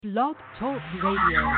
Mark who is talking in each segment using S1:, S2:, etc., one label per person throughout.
S1: Blog Talk Radio.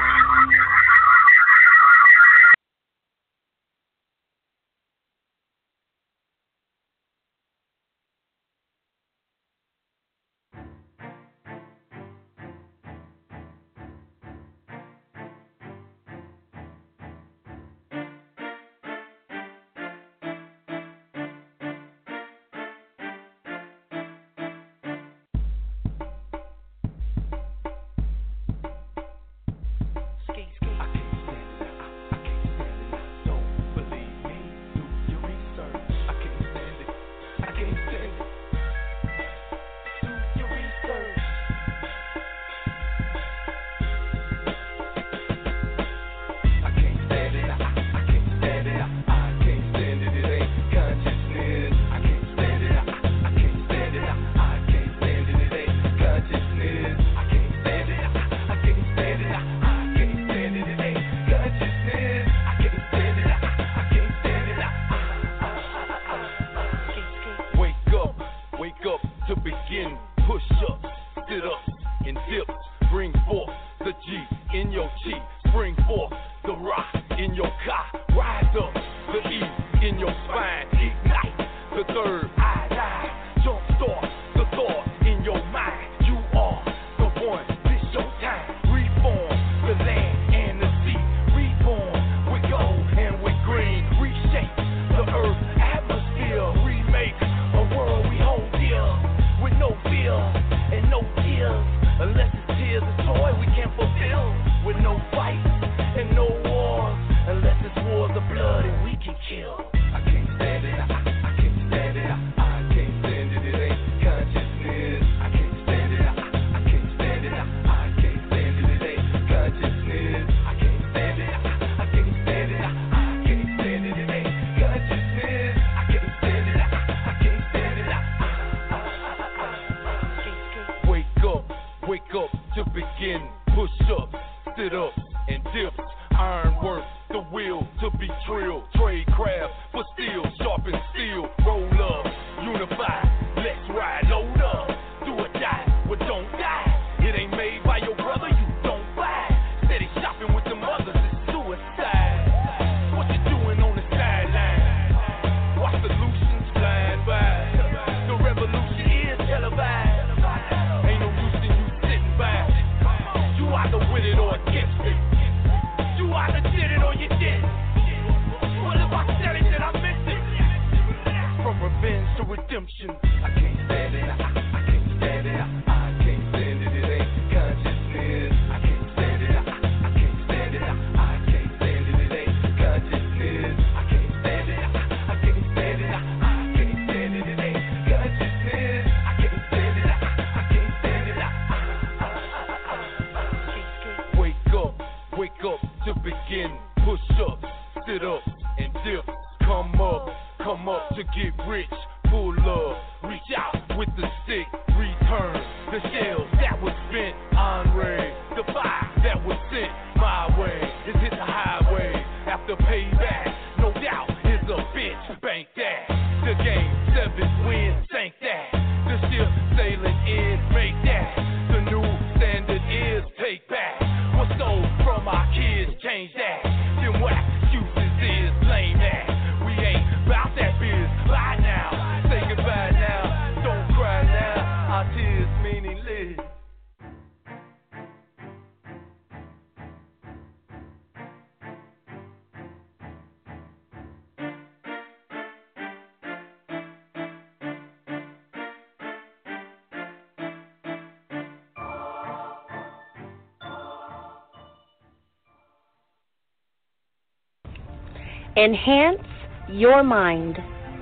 S2: Enhance your mind.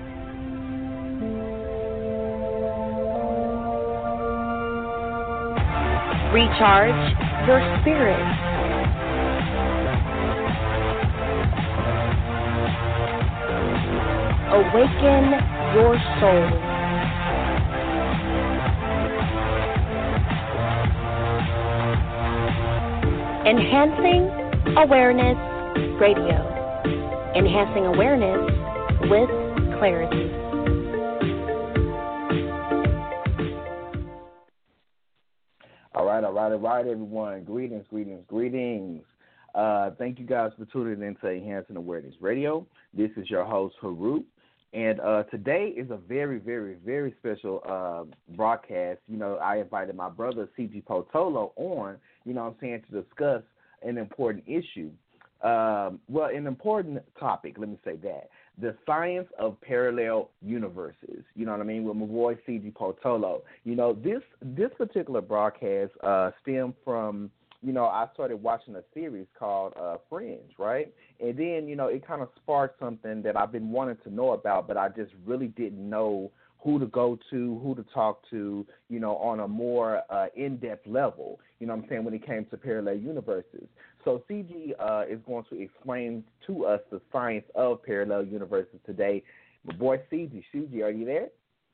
S2: Recharge your spirit. Awaken your soul. Enhancing Awareness Radio. Enhancing awareness with clarity.
S3: All all right, everyone. Greetings, greetings, greetings. Thank you guys for tuning in to Enhancing Awareness Radio. This is your host, Harut. And today is a very, very, very special broadcast. You know, I invited my brother, CG Potolo, on, you know what I'm saying, to discuss an important issue. Well, an important topic, let me say that. The science of parallel universes. You know what I mean? With my boy, CG Potolo. You know, this particular broadcast stemmed from, you know, I started watching a series called Fringe, right? And then, you know, it kind of sparked something that I've been wanting to know about, but I just really didn't know who to go to, who to talk to, you know, on a more in-depth level, you know what I'm saying, when it came to parallel universes. So CG is going to explain to us the science of parallel universes today. My boy CG, are you there?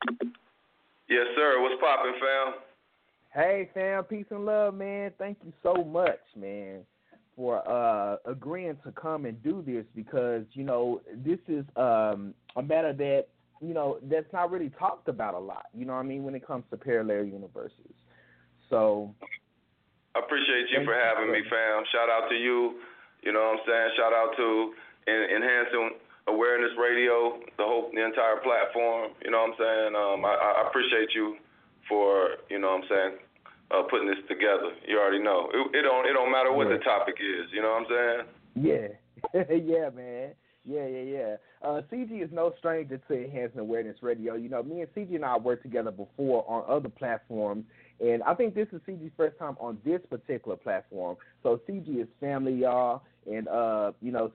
S4: Yes, sir. What's poppin', fam?
S3: Hey, fam, peace and love, man. Thank you so much, man, for agreeing to come and do this because, you know, this is a matter that, you know, that's not really talked about a lot, you know what I mean, when it comes to parallel universes. So
S4: I appreciate you for having me, fam. Shout out to you, you know what I'm saying? Shout out to Enhancing Awareness Radio, the entire platform, you know what I'm saying? I appreciate you for, you know what I'm saying, putting this together. You already know. It don't matter what the topic is, you know what I'm saying?
S3: Yeah. Yeah, man. Yeah. CG is no stranger to Enhancing Awareness Radio. You know, me and CG and I worked together before on other platforms, and I think this is CG's first time on this particular platform. So CG is family, y'all, and you know,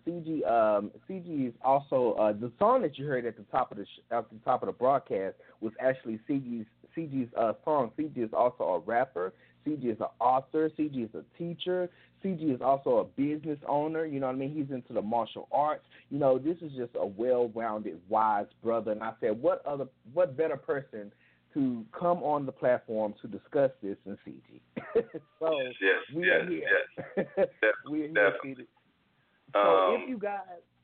S3: CG is also the song that you heard at the top of the broadcast was actually CG's song. CG is also a rapper. CG is an author. CG is a teacher. CG is also a business owner. You know what I mean? He's into the martial arts. You know, this is just a well-rounded, wise brother. And I said, what better person to come on the platform to discuss this than CG? So we are here. We are here, CG. So if you guys,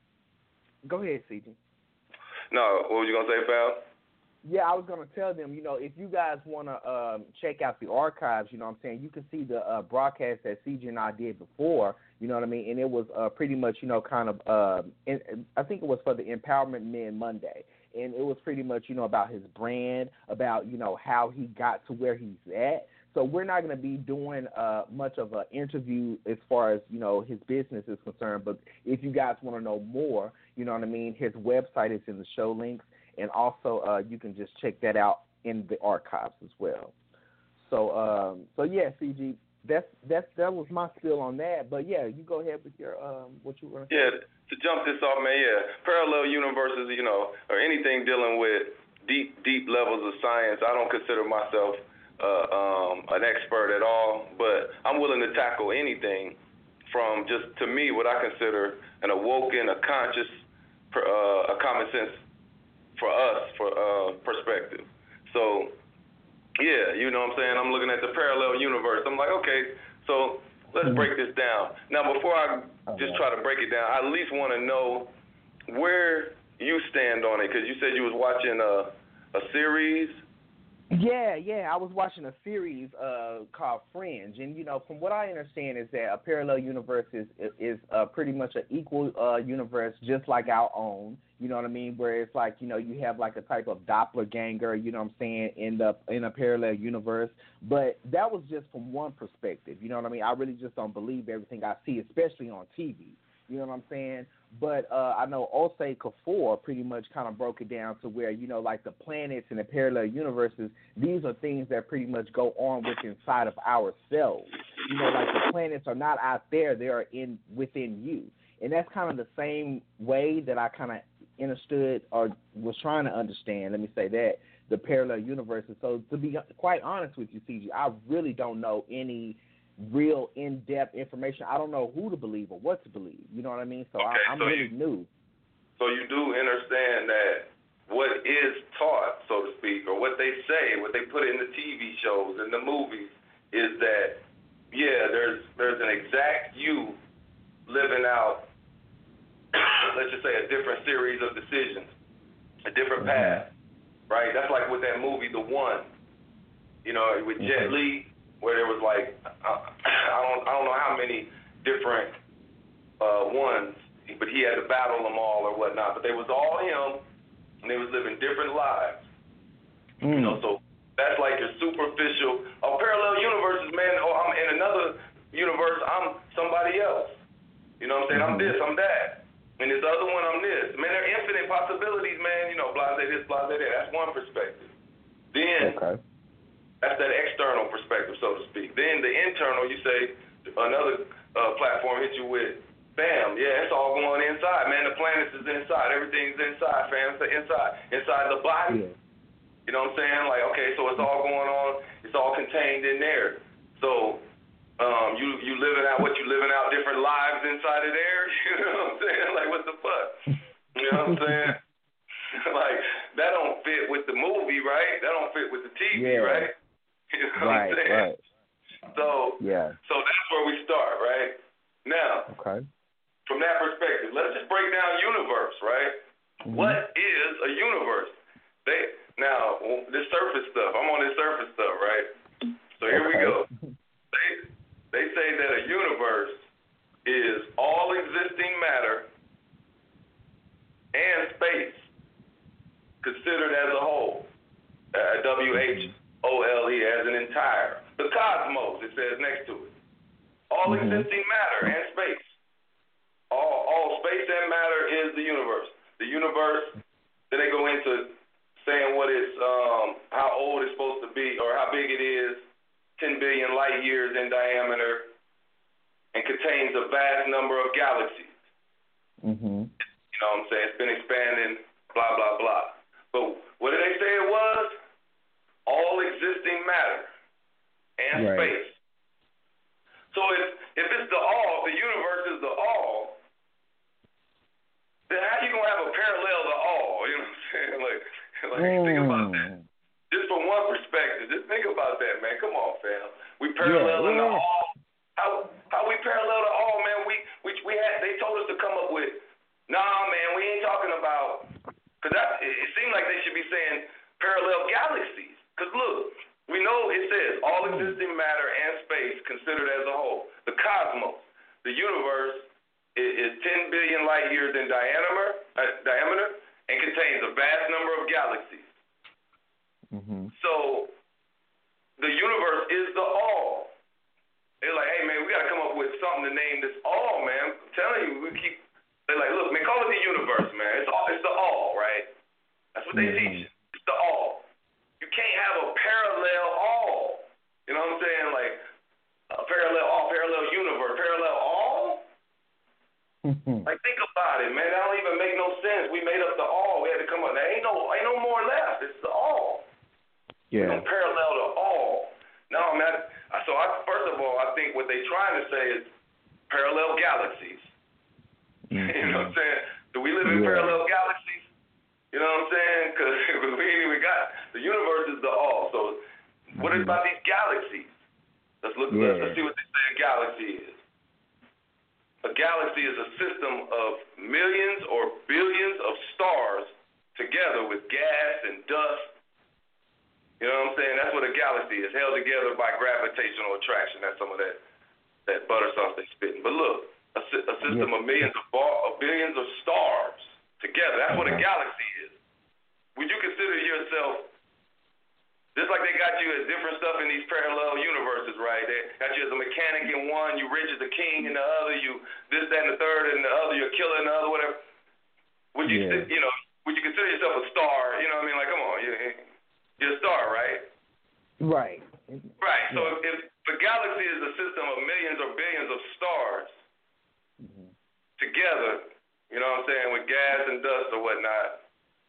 S3: go ahead, CG.
S4: No, what were you gonna say, pal?
S3: Yeah, I was going to tell them, you know, if you guys want to check out the archives, you know what I'm saying, you can see the broadcast that CG and I did before, you know what I mean, and it was pretty much, you know, kind of, I think it was for the Empowerment Men Monday, and it was pretty much, you know, about his brand, about, you know, how he got to where he's at. So we're not going to be doing much of an interview as far as, you know, his business is concerned, but if you guys want to know more, you know what I mean, his website is in the show links. And also, you can just check that out in the archives as well. So, yeah, CG, that was my spiel on that. But yeah, you go ahead with your what you were.
S4: Yeah, to jump this off, man. Yeah, parallel universes, you know, or anything dealing with deep levels of science. I don't consider myself an expert at all, but I'm willing to tackle anything from just, to me, what I consider an awoken, a conscious, a common sense. For us, perspective. So, yeah, you know what I'm saying? I'm looking at the parallel universe. I'm like, okay, so let's break this down. Now, before I just try to break it down, I at least want to know where you stand on it, because you said you was watching a series.
S3: Yeah, I was watching a series called Fringe, and you know, from what I understand is that a parallel universe is pretty much an equal universe, just like our own. You know what I mean? Where it's like, you know, you have like a type of doppelganger, you know what I'm saying, in a parallel universe. But that was just from one perspective. You know what I mean? I really just don't believe everything I see, especially on TV. You know what I'm saying? But I know Osei Kaffour pretty much kind of broke it down to where, you know, like the planets and the parallel universes, these are things that pretty much go on inside of ourselves. You know, like the planets are not out there, they are within you. And that's kind of the same way that I kind of understood or was trying to understand, let me say that, the parallel universes. So to be quite honest with you, CG, I really don't know any real in-depth information. I don't know who to believe or what to believe. You know what I mean? So okay, I'm really new.
S4: So you do understand that what is taught, so to speak, or what they say, what they put in the TV shows and the movies, is that, yeah, there's an exact you living out, let's just say, a different series of decisions, a different path, right? That's like with that movie, The One, you know, with Jet Li. where there was like I don't know how many different ones, but he had to battle them all or whatnot. But they was all him, and they was living different lives. You know, so that's like your superficial. Parallel universes, man. Oh, I'm in another universe. I'm somebody else. You know what I'm saying? I'm this. I'm that. And this other one, I'm this. Man, there are infinite possibilities, man. You know, blase this, blase that. That's one perspective. Then that's that external perspective, so to speak. Then the internal, you say another platform hit you with, bam, yeah, it's all going inside, man. The planets is inside. Everything's inside, fam. It's inside the body. Yeah. You know what I'm saying? Like, okay, so it's all going on. It's all contained in there. So you living out what you living out different lives inside of there. You know what I'm saying? Like, what the fuck? You know what I'm saying? Like, that don't fit with the movie, right? That don't fit with the TV, right? You know what I'm saying? Right. So that's where we start, right? Now, from that perspective, let's just break down universe, right? What is a universe? Now, this surface stuff, I'm on this surface stuff, right? So here we go. They say that a universe is all existing matter and space considered as a whole. WHOLE, as an entire. The cosmos, it says next to it. All existing matter and space. All space and matter is the universe. The universe, then they go into saying what it's, how old it's supposed to be, or how big it is, 10 billion light years in diameter, and contains a vast number of galaxies. You know what I'm saying? It's been expanding, blah, blah, blah. But what did they say it was? All existing matter and space. So if it's the all, if the universe is the all, then how you going to have a parallel to all? You know what I'm saying? Like think about that. Just from one perspective, just think about that, man. Come on, fam. We parallel to all. How we parallel to all, man? We had, they told us to come up with, nah, man, we ain't talking about, because it seemed like they should be saying parallel galaxies. Because look, we know it says all existing matter and space considered as a whole. The cosmos, the universe, is 10 billion light years in diameter and contains a vast number of galaxies. So the universe is the all. They're like, hey, man, we got to come up with something to name this all, man. I'm telling you, they're like, look, man, call it the universe, man. It's the all, right? That's what they teach. It's the all. You can't have a parallel all. You know what I'm saying? Like, a parallel all, parallel universe, parallel all? Like, think about it, man. That don't even make no sense. We made up the all. We had to come up. There ain't no more left. It's the all. Yeah. We don't parallel to all. No, man. So first of all, I think what they're trying to say is parallel galaxies. You know what I'm saying? Do we live in parallel galaxies? You know what I'm saying? Because we got the universe is the all. So what about these galaxies? Let's see what they say a galaxy is. A galaxy is a system of millions or billions of stars together with gas and dust. You know what I'm saying? That's what a galaxy is, held together by gravitational attraction. That's some of that butter sauce they spitting. But look, a system of billions of stars together. That's what a galaxy is. Would you consider yourself, just like they got you as different stuff in these parallel universes, right? They got you as a mechanic in one, you rich as a king in the other, you this, that, and the third in the other, you're a killer in the other, whatever. Would you, would you consider yourself a star? You know what I mean? Like, come on, you're a star, right? Right. Right. So if the galaxy is a system of millions or billions of stars together, you know what I'm saying, with gas and dust or whatnot,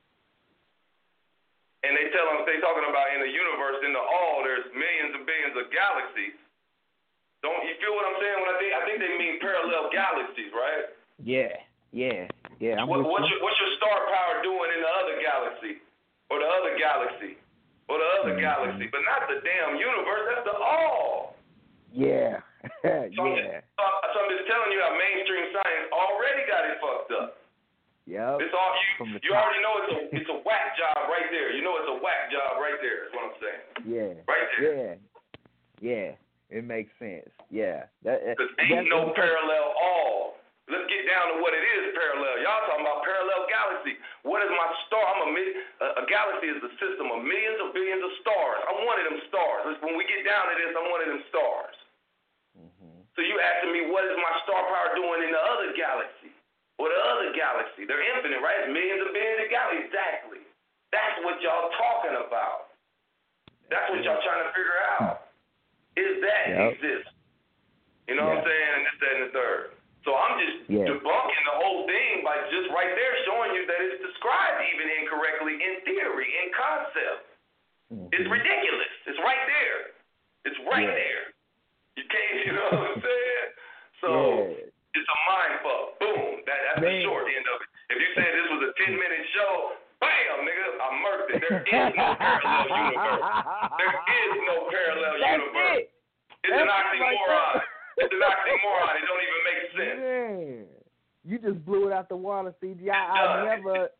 S4: and they talking about in the universe, in the all, there's millions and billions of galaxies. Don't you feel what I'm saying? When I think they mean parallel galaxies, right? Yeah. What's your star power doing in the other galaxy, or the other galaxy? Or the other galaxy, but not the damn universe. That's the all. Yeah. So I'm just telling you how mainstream science already got it fucked up. Yep. It's all you already know it's a whack job right there. You know it's a whack job right there. Is what I'm saying. Yeah. Right there. Yeah.
S3: Yeah, it makes sense. Yeah.
S4: Because ain't no parallel all. Let's get down to what it is parallel. Y'all talking about parallel galaxy. What is my star? A galaxy is a system of millions of billions of stars. I'm one of them stars. When we get down to this, I'm one of them stars.
S3: Mm-hmm.
S4: So you asking me what is my star power doing in the other galaxy? Or the other galaxy? They're infinite, right? It's millions of billions of galaxies. Exactly. That's what y'all talking about. That's what y'all trying to figure out. Is that exists? You know what I'm saying? And this, that, and the third. So I'm just debunking the whole thing by just right there showing you that it's described even incorrectly in theory, in concept. Mm-hmm. It's ridiculous. It's right there. It's right there. You can't, you know what I'm saying? So it's a mind fuck. Boom. That's the short end of it. If you said this was a 10-minute show, bam, nigga, I murked it. There is no parallel universe. There is no parallel universe. It's an oxymoron. It's an oxymoron. It don't even make sense.
S3: Man, you just blew it out the water, CG. I never.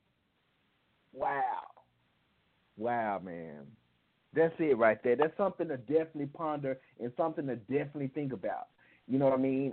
S3: Wow, man. That's it right there. That's something to definitely ponder and something to definitely think about. You know what I mean?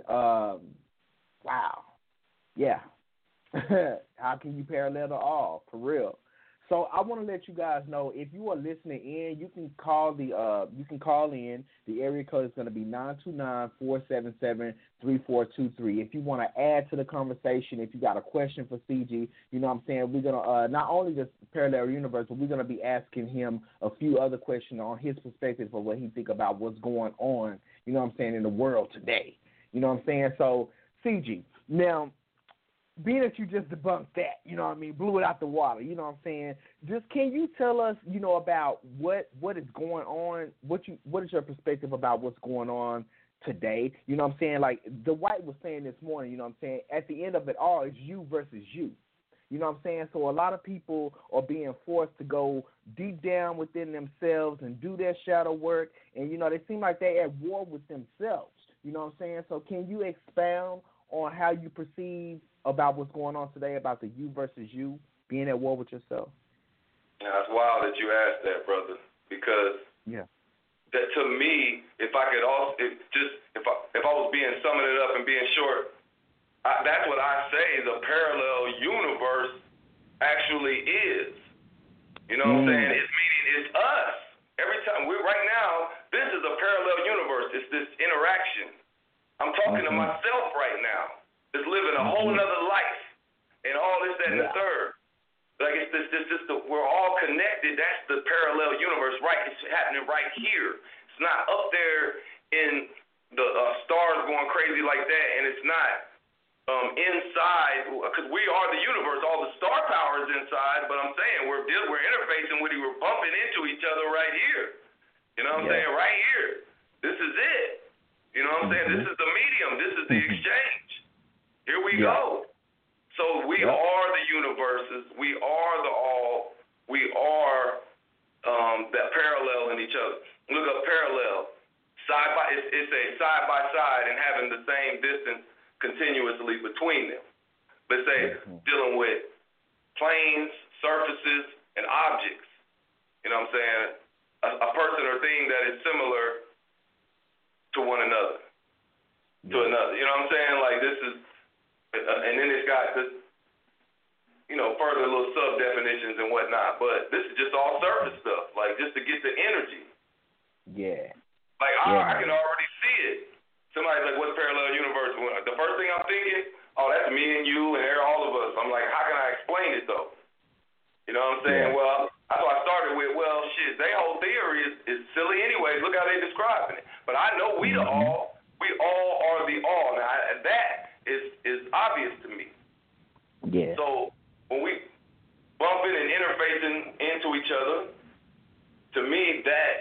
S3: Wow. Yeah. How can you parallel to all? For real. So I want to let you guys know, if you are listening in, you can call in. The area code is going to be 929-477-3423. If you want to add to the conversation, if you got a question for CG, you know what I'm saying, we're going to not only just parallel universe, but we're going to be asking him a few other questions on his perspective of what he think about what's going on, you know what I'm saying, in the world today. You know what I'm saying? So, CG, now, being that you just debunked that, you know what I mean, blew it out the water, you know what I'm saying, just can you tell us, you know, about what is going on, what is your perspective about what's going on today? You know what I'm saying? Like the White was saying this morning, you know what I'm saying, at the end of it all, it's you versus you. You know what I'm saying? So a lot of people are being forced to go deep down within themselves and do their shadow work, and, you know, they seem like they're at war with themselves. You know what I'm saying? So can you expound on how you perceive about what's going on today, about the you versus you, being at war with yourself?
S4: Now, it's wild that you asked that, brother, because that to me, if I was being summing it up and being short, that's what I say the parallel universe actually is. You know what I'm saying? It's meaning it's us. Every time right now, this is a parallel universe. It's this interaction. I'm talking to myself right now. It's living a whole nother life and all this, that, and the third. Like we're all connected. That's the parallel universe, right? It's happening right here. It's not up there in the stars going crazy like that, and it's not inside, because we are the universe. All the star power is inside, but I'm saying we're interfacing with you. We're bumping into each other right here. You know what I'm saying? Right here. This is it. You know what I'm saying? This is the medium. This is the exchange. Here we go. So we are the universes. We are the all. We are that parallel in each other. Look up parallel. It's a side by side and having the same distance continuously between them. Let's say dealing with planes, surfaces, and objects. You know what I'm saying? A person or thing that is similar to one another. To another. You know what I'm saying? Like this is, and then it's got this, you know, further little sub definitions and whatnot. But this is just all surface stuff, like just to get the energy.
S3: Yeah.
S4: Like I can already see it. Somebody's like, "What's parallel universe?" The first thing I'm thinking, "Oh, that's me and you and all of us." I'm like, "How can I explain it though?" You know what I'm saying? Yeah. Well, that's why I started with, well, shit, their whole theory is silly anyways. Look how they're describing it. But I know we the all. We all are the all. Now, that is obvious to me.
S3: Yeah.
S4: So when we bumping and interfacing into each other, to me,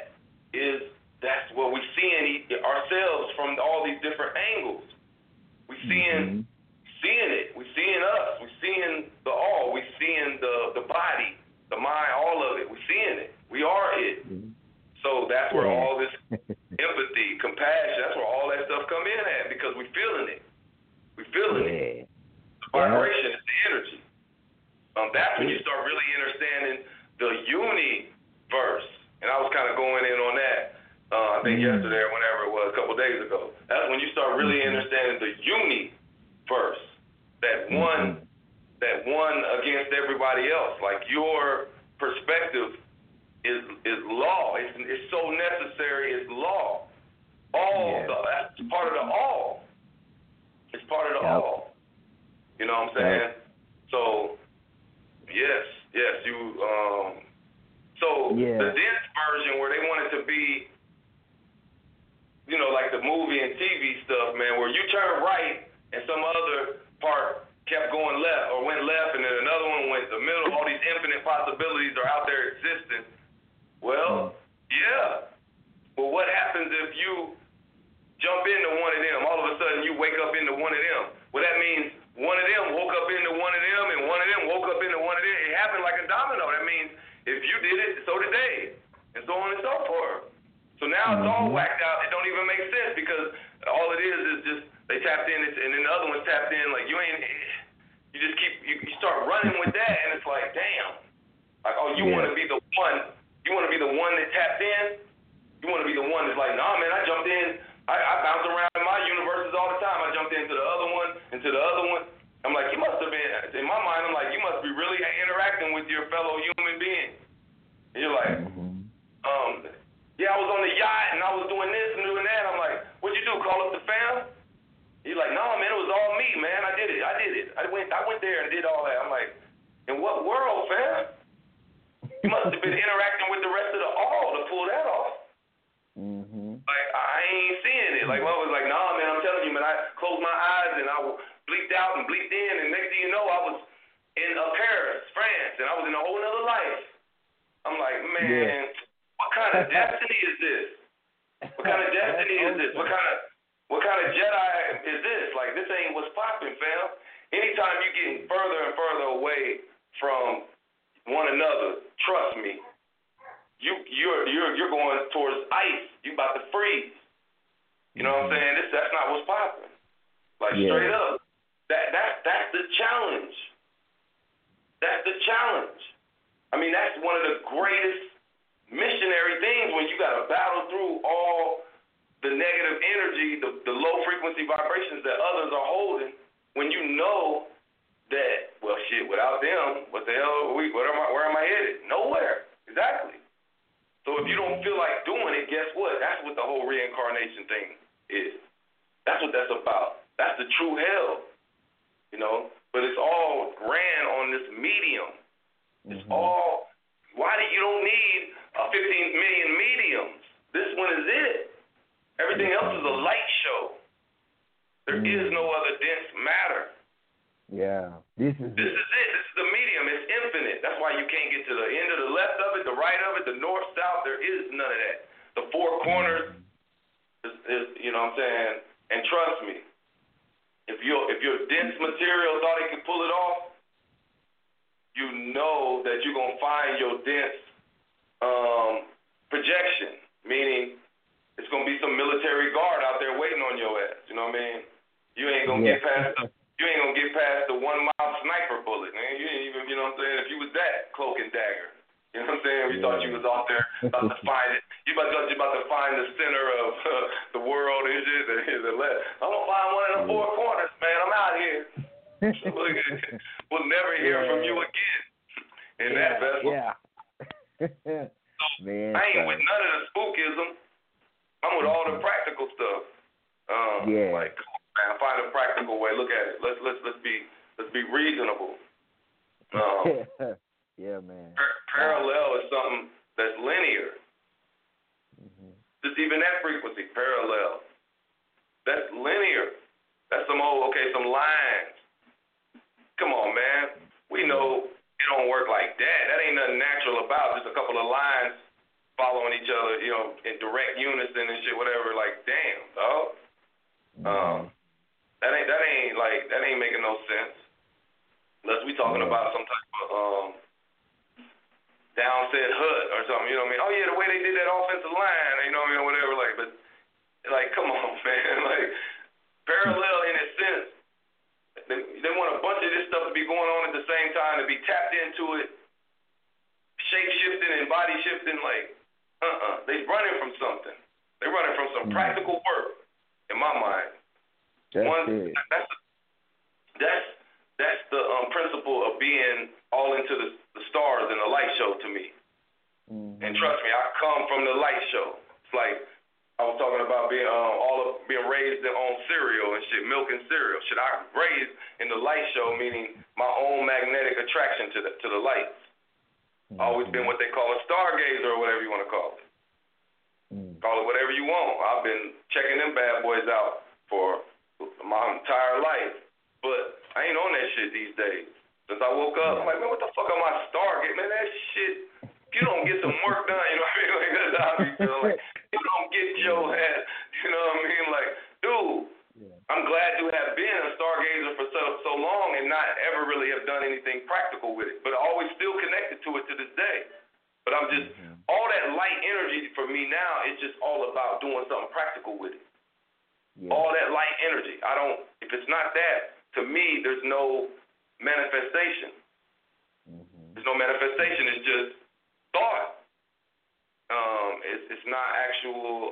S4: that's what we seeing ourselves from all these different angles. We seeing it. We seeing us. We seeing the all. We seeing the body, the mind, all of it. We seeing it. We are it. So that's where all this empathy, compassion, that's where all that stuff come in at, because we feeling it. We feeling it. The vibration is the energy. That's when you start really understanding the universe. And I was kind of going in on that. I think yesterday or whenever it was, a couple of days ago. That's when you start really understanding the uni first. That one against everybody else. Like your perspective is law. It's so necessary. It's law. That's part of the all. It's part of the all. You know what I'm saying? So yes, you. The dense version where they wanted to be, you know, like the movie and TV stuff, man, where you turn right and some other part kept going left or went left and then another one went the middle. All these infinite possibilities are out there existing. Well, yeah. Well, what happens if you jump into one of them? All of a sudden you wake up into one of them. Well, that means one of them woke up into one of them and one of them woke up into one of them. It happened like a domino. That means if you did it, so did they, and so on and so forth. So now it's all whacked out. It don't even make sense because all it is just they tapped in, and then the other one's tapped in. Like you just keep you start running with that, and it's like, damn. Like, oh, you want to be the one? You want to be the one that tapped in? You want to be the one that's like, nah, man, I jumped in. I bounce around in my universes all the time. I jumped into the other one, into the other one. I'm like, you must have been, in my mind, I'm like, you must be really interacting with your fellow human being. And you're like, yeah, I was on the yacht and I was doing this and doing that. I'm like, what'd you do, call up the fam? You're like, no, man, it was all me, man. I did it. I went there and did all that. I'm like, in what world, fam? You must have been interacting with the rest of the all to pull that off. Like, I ain't seeing it. Like, I was like, nah, man, I'm telling you, man, I closed my eyes and I bleeped out and bleeped in, and next thing you know, I was in Paris, France, and I was in a whole other life. I'm like, man, what kind of destiny is this? What kind of destiny is this? What kind of Jedi is this? Like, this ain't what's popping, fam. Anytime you're getting further and further away from one another, trust me, you're going towards ice. You about to freeze. You know what I'm saying? That's not what's popping. Like, straight up. That's the challenge. That's the challenge. I mean, that's one of the greatest missionary things when you got to battle through all the negative energy, the low frequency vibrations that others are holding, when you know that, well, shit, without them, what the hell where am I headed? Nowhere. Exactly. So if you don't feel like doing it, guess what? That's what the whole reincarnation thing is. That's what that's about. That's the true hell. You know, but it's all ran on this medium. It's all, you don't need 15 million mediums. This one is it. Everything else is a light show. There is no other dense matter.
S3: Yeah. This is it. This
S4: is the medium. It's infinite. That's why you can't get to the end of the left of it, the right of it, the north, south. There is none of that. The four corners is you know what I'm saying? And trust me, if your dense material thought it could pull it off, you know that you're going to find your dense projection, meaning it's going to be some military guard out there waiting on your ass. You know what I mean? You ain't going to get past the 1 mile sniper bullet, man. You ain't even, you know what I'm saying? If you was that cloak and dagger, you know what I'm saying? We thought you was out there about to find it. You about to find the center of the world and shit. I'm going to find one of the four corners, man. I'm out here. We'll never hear from you again in that vessel. Man, I ain't with none of the spookism. I'm with all the practical stuff. Like, man, find a practical way. Look at it. Let's be reasonable.
S3: Man.
S4: Parallel is something that's linear. Just even that frequency, parallel. That's linear. That's some lines. Come on, man. We know it don't work like that. That ain't nothing natural about just a couple of lines following each other, you know, in direct unison and shit, whatever. Like, damn, dog. That ain't making no sense. Unless we talking about some type of downset hut or something, you know what I mean? Oh yeah, the way they did that offensive line, you know what I mean, or whatever. Like, but like, come on, man. Like, parallel in a sense. They want a bunch of this stuff to be going on at the same time, to be tapped into it, shape shifting and body shifting. Like, they running from something. They're running from some practical work, in my mind. That's the principle of being all into the stars and the light show to me. Mm-hmm. And trust me, I come from the light show. It's like I was talking about being raised on cereal and shit, milk and cereal. Shit, I was raised in the light show, meaning my own magnetic attraction to the lights. Mm-hmm. Always been what they call a stargazer or whatever you want to call it. Mm-hmm. Call it whatever you want. I've been checking them bad boys out for my entire life, but I ain't on that shit these days. Since I woke up, I'm like, man, what the fuck am I stargazing? Man, that shit. If you don't get some work done, you know what I mean? Like, that's how I be feeling. Like, you don't get your head, you know what I mean? Like, dude, I'm glad you have been a stargazer for so long and not ever really have done anything practical with it, but always still connected to it to this day. But I'm just, all that light energy for me now is just all about doing something practical with it. Yeah. All that light energy. If it's not that, to me, there's no manifestation. There's no manifestation. It's just thought. It's not actual,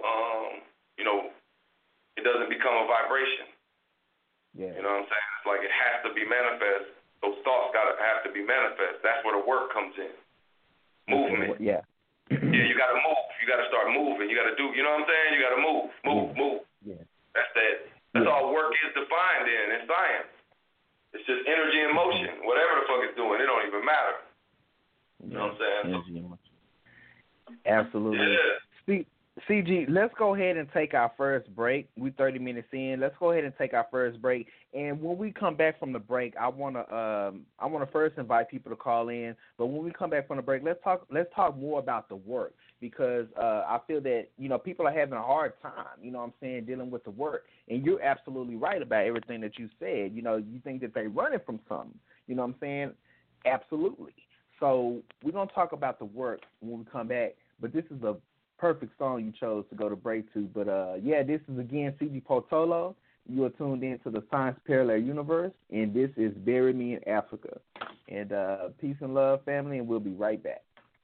S4: it doesn't become a vibration. Yeah. You know what I'm saying? It's like it has to be manifest. Those thoughts have to be manifest. That's where the work comes in. Movement.
S3: Yeah.
S4: Yeah, you got to move. You got to start moving. You got to do, you know what I'm saying? You got to move.
S3: Yeah.
S4: That's all work is defined in science. It's just energy and motion. Whatever the fuck it's doing, it don't even matter. You know what I'm saying?
S3: Energy and motion. Absolutely.
S4: Yeah.
S3: CG, let's go ahead and take our first break. We're 30 minutes in. Let's go ahead and take our first break. And when we come back from the break, I wanna first invite people to call in. But when we come back from the break, let's talk more about the work, because I feel that people are having a hard time. You know what I'm saying, dealing with the work. And you're absolutely right about everything that you said. You think that they're running from something. You know what I'm saying? Absolutely. So we're gonna talk about the work when we come back. But this is a perfect song you chose to go to break to. But, this is, again, CG Portolo. You are tuned in to the Science Parallel Universe, and this is Bury Me in Africa. And peace and love, family, and we'll be right back.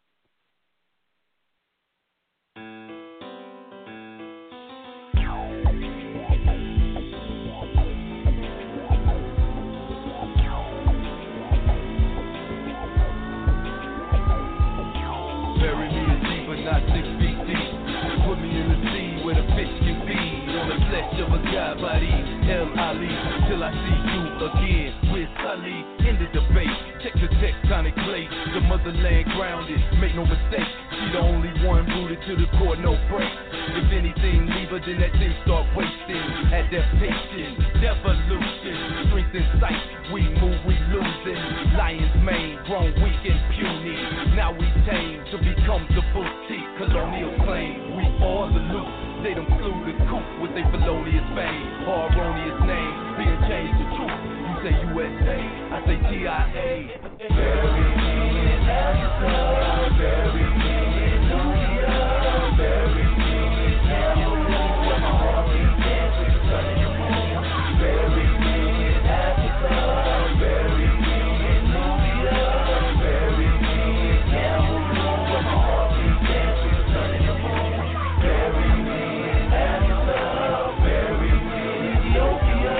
S5: Bury me in deep, but not 6 feet deep. Put me in the sea where the fish can feed on the flesh of a guy by the Ali till I see you again. With Ali in the debate, check the tectonic plate, the motherland grounded. Make no mistake, she the only one rooted to the core, no break. If anything, leave her, then that thing start wasting. Adaptation, devolution, strength in sight. We move, we losing. Lion's mane, grown weak and puny. Now we tame to become the boutique colonial claim. We all the loot. They done flew the coop with their felonious fame. Erroneous name, being changed to truth. You say USA, I say TIA. Bury me in Africa, bury me in India, bury me in Cameroon, where my heart beats dancing, sun in the moon. Bury me in Africa, bury me in India, bury me in Cameroon, where my heart beats dancing, sun in the moon. Bury me in Africa, bury me in Ethiopia,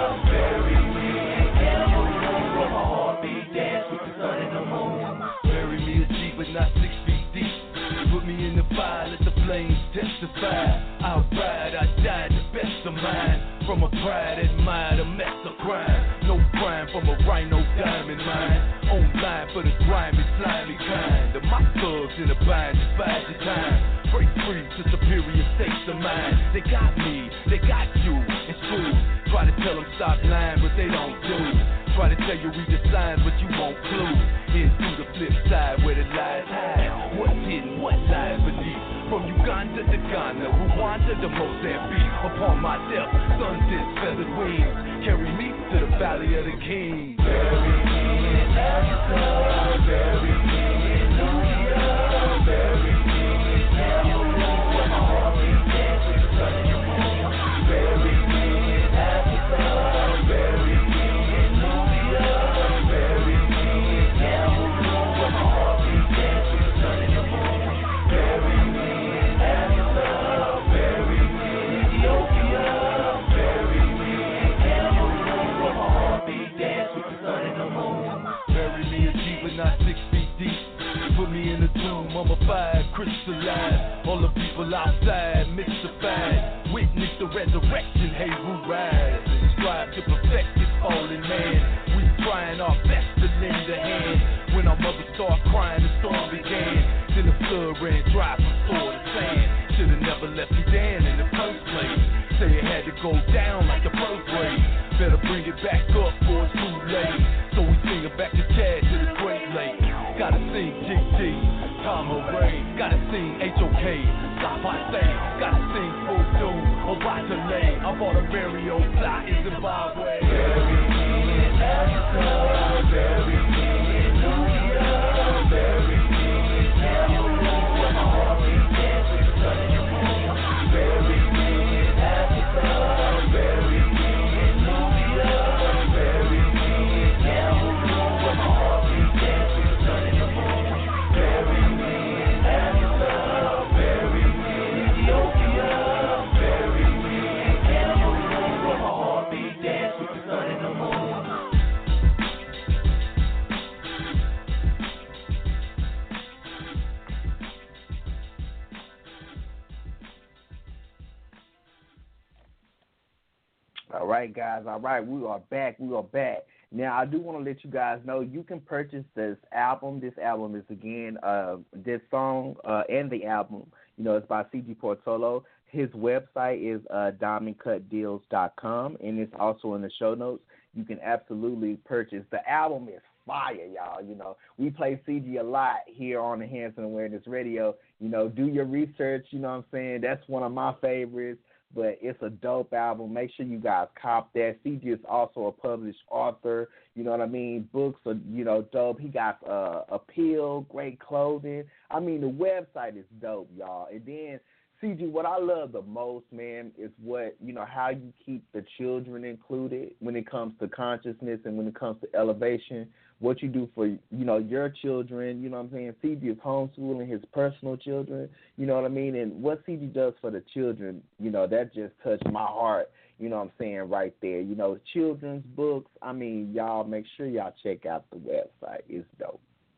S5: bury me in Cameroon, where my heart beats dancing with the sun and the moon. Bury me a G, but not 6 feet deep. Put me in the fire, let the flames testify. I'll ride, I die, the best of mine. From a pride admired, a mess of crime. No crime from a rhino diamond mine. Online for the grimy, slimy kind. Of my thugs in the bind, despise your time. Break free to superior states of mind. They got me, they got you in school. Try to tell them stop lying, but they don't do. Try to tell you read the signs, but you won't clue. Here's through the flip side where the lies hide. What's hidden, what lies beneath? From Uganda to Ghana, Rwanda to Mozambique. Upon my death, sunset's feathered wings carry me to the valley of the king. Bury me in Africa, bury me in India, bury me in Cameroon, where my heart beats dancing, the sun and the moon. Bury me in Africa, bury me in India, bury me in Cameroon, where my heart beats dancing, the sun and the moon. Bury me in Africa, bury crystallize. All the people outside mystified. Witness the resurrection, hey, who rise and strive to perfect this fallen man. We trying our best to lend a hand. When our mother started crying, the storm began. Then the flood ran dry from floor to sand. Should've never left Sudan in the first place. Say it had to go down like the first grade. Better bring it back up before it's too late. So we sing it back to Chad to the Great Lake. Gotta sing GT, Tom Ray. Gotta sing HOK, Zapate. Gotta sing Voodoo, Obatale. I bought a burial plot in Zimbabwe. Bury me in Africa, bury me in India, bury me in Cameroon, where my heart beats dance with the sun and the moon. Bury me in Africa, bury me in India, bury me in Cameroon, where my heart beats dance with the sun and the moon. Bury me in Africa, bury me in Ethiopia, bury me in Cameroon, where my heart beats dance with the sun and the moon.
S3: All right, guys. All right, we are back. We are back. Now, I do want to let you guys know you can purchase this album. This album is, again, this song and the album, it's by C.G. Portolo. His website is diamondcutdeals.com, and it's also in the show notes. You can absolutely purchase. The album is fire, y'all. We play CG a lot here on Enhancing Awareness Radio. Do your research, you know what I'm saying? That's one of my favorites. But it's a dope album. Make sure you guys cop that. CG is also a published author. You know what I mean? Books are, dope. He got Appeal, great clothing. I mean, the website is dope, y'all. And then, CG, what I love the most, man, is how you keep the children included when it comes to consciousness and when it comes to elevation. What you do for, your children, you know what I'm saying? CG is homeschooling his personal children, you know what I mean? And what CG does for the children, that just touched my heart, you know what I'm saying, right there. Children's books, I mean, y'all make sure y'all check out the website. It's dope.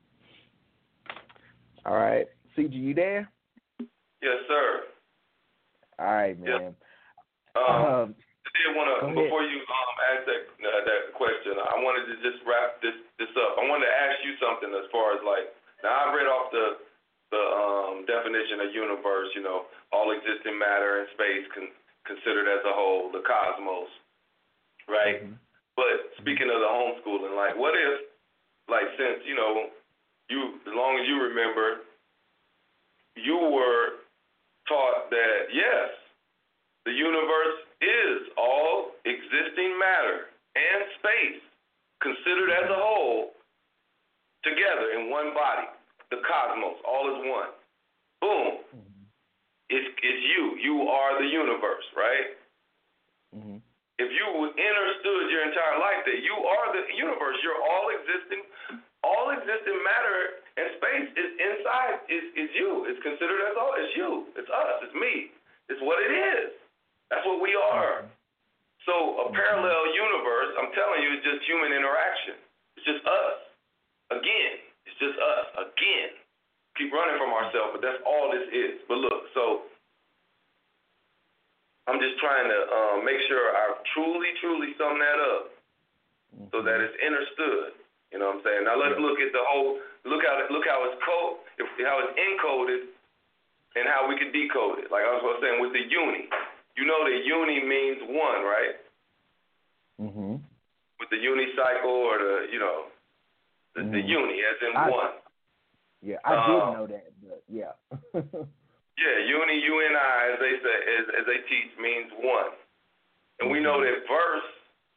S3: All right. CG, you there?
S4: Yes, sir.
S3: All right, man.
S4: I did want to, before you ask that question, I wanted to just wrap this up. I wanted to ask you something as far as now I read off the definition of universe, all existing matter and space considered as a whole, the cosmos, right? Mm-hmm. But speaking of the homeschooling, what if, since, you, as long as you remember, you were taught that, yes, the universe is all existing matter and space considered as a whole together in one body. The cosmos, all is one. Boom. Mm-hmm. It's you. You are the universe, right? Mm-hmm. If you understood your entire life that you are the universe, you're all existing matter and space is inside, is you. It's considered as all. It's you. It's us. It's me. It's what it is. That's what we are. So a parallel universe, I'm telling you, is just human interaction. It's just us. Again. It's just us. Again. Keep running from ourselves, but that's all this is. But look, so I'm just trying to make sure I truly sum that up so that it's understood. You know what I'm saying? Now let's look at the whole, look how it's how it's encoded and how we can decode it. Like I was saying with the uni. You know that uni means one, right? Mm-hmm. With the unicycle or the uni as in one.
S3: Yeah, I didn't know that, but yeah.
S4: Yeah, uni, as they say, as they teach, means one. And we know that verse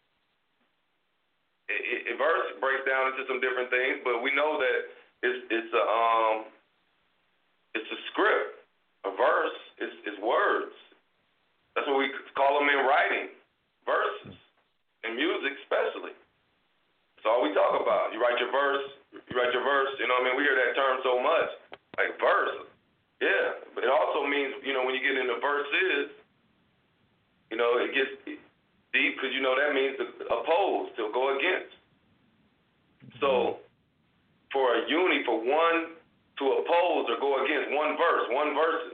S4: breaks down into some different things, but we know that it's a script. A verse is words. That's what we call them in writing, verses, in music especially. That's all we talk about. You write your verse, you know what I mean? We hear that term so much, like verse. Yeah, but it also means, when you get into verses, it gets deep because, that means to oppose, to go against. So for a uni, for one to oppose or go against one verses.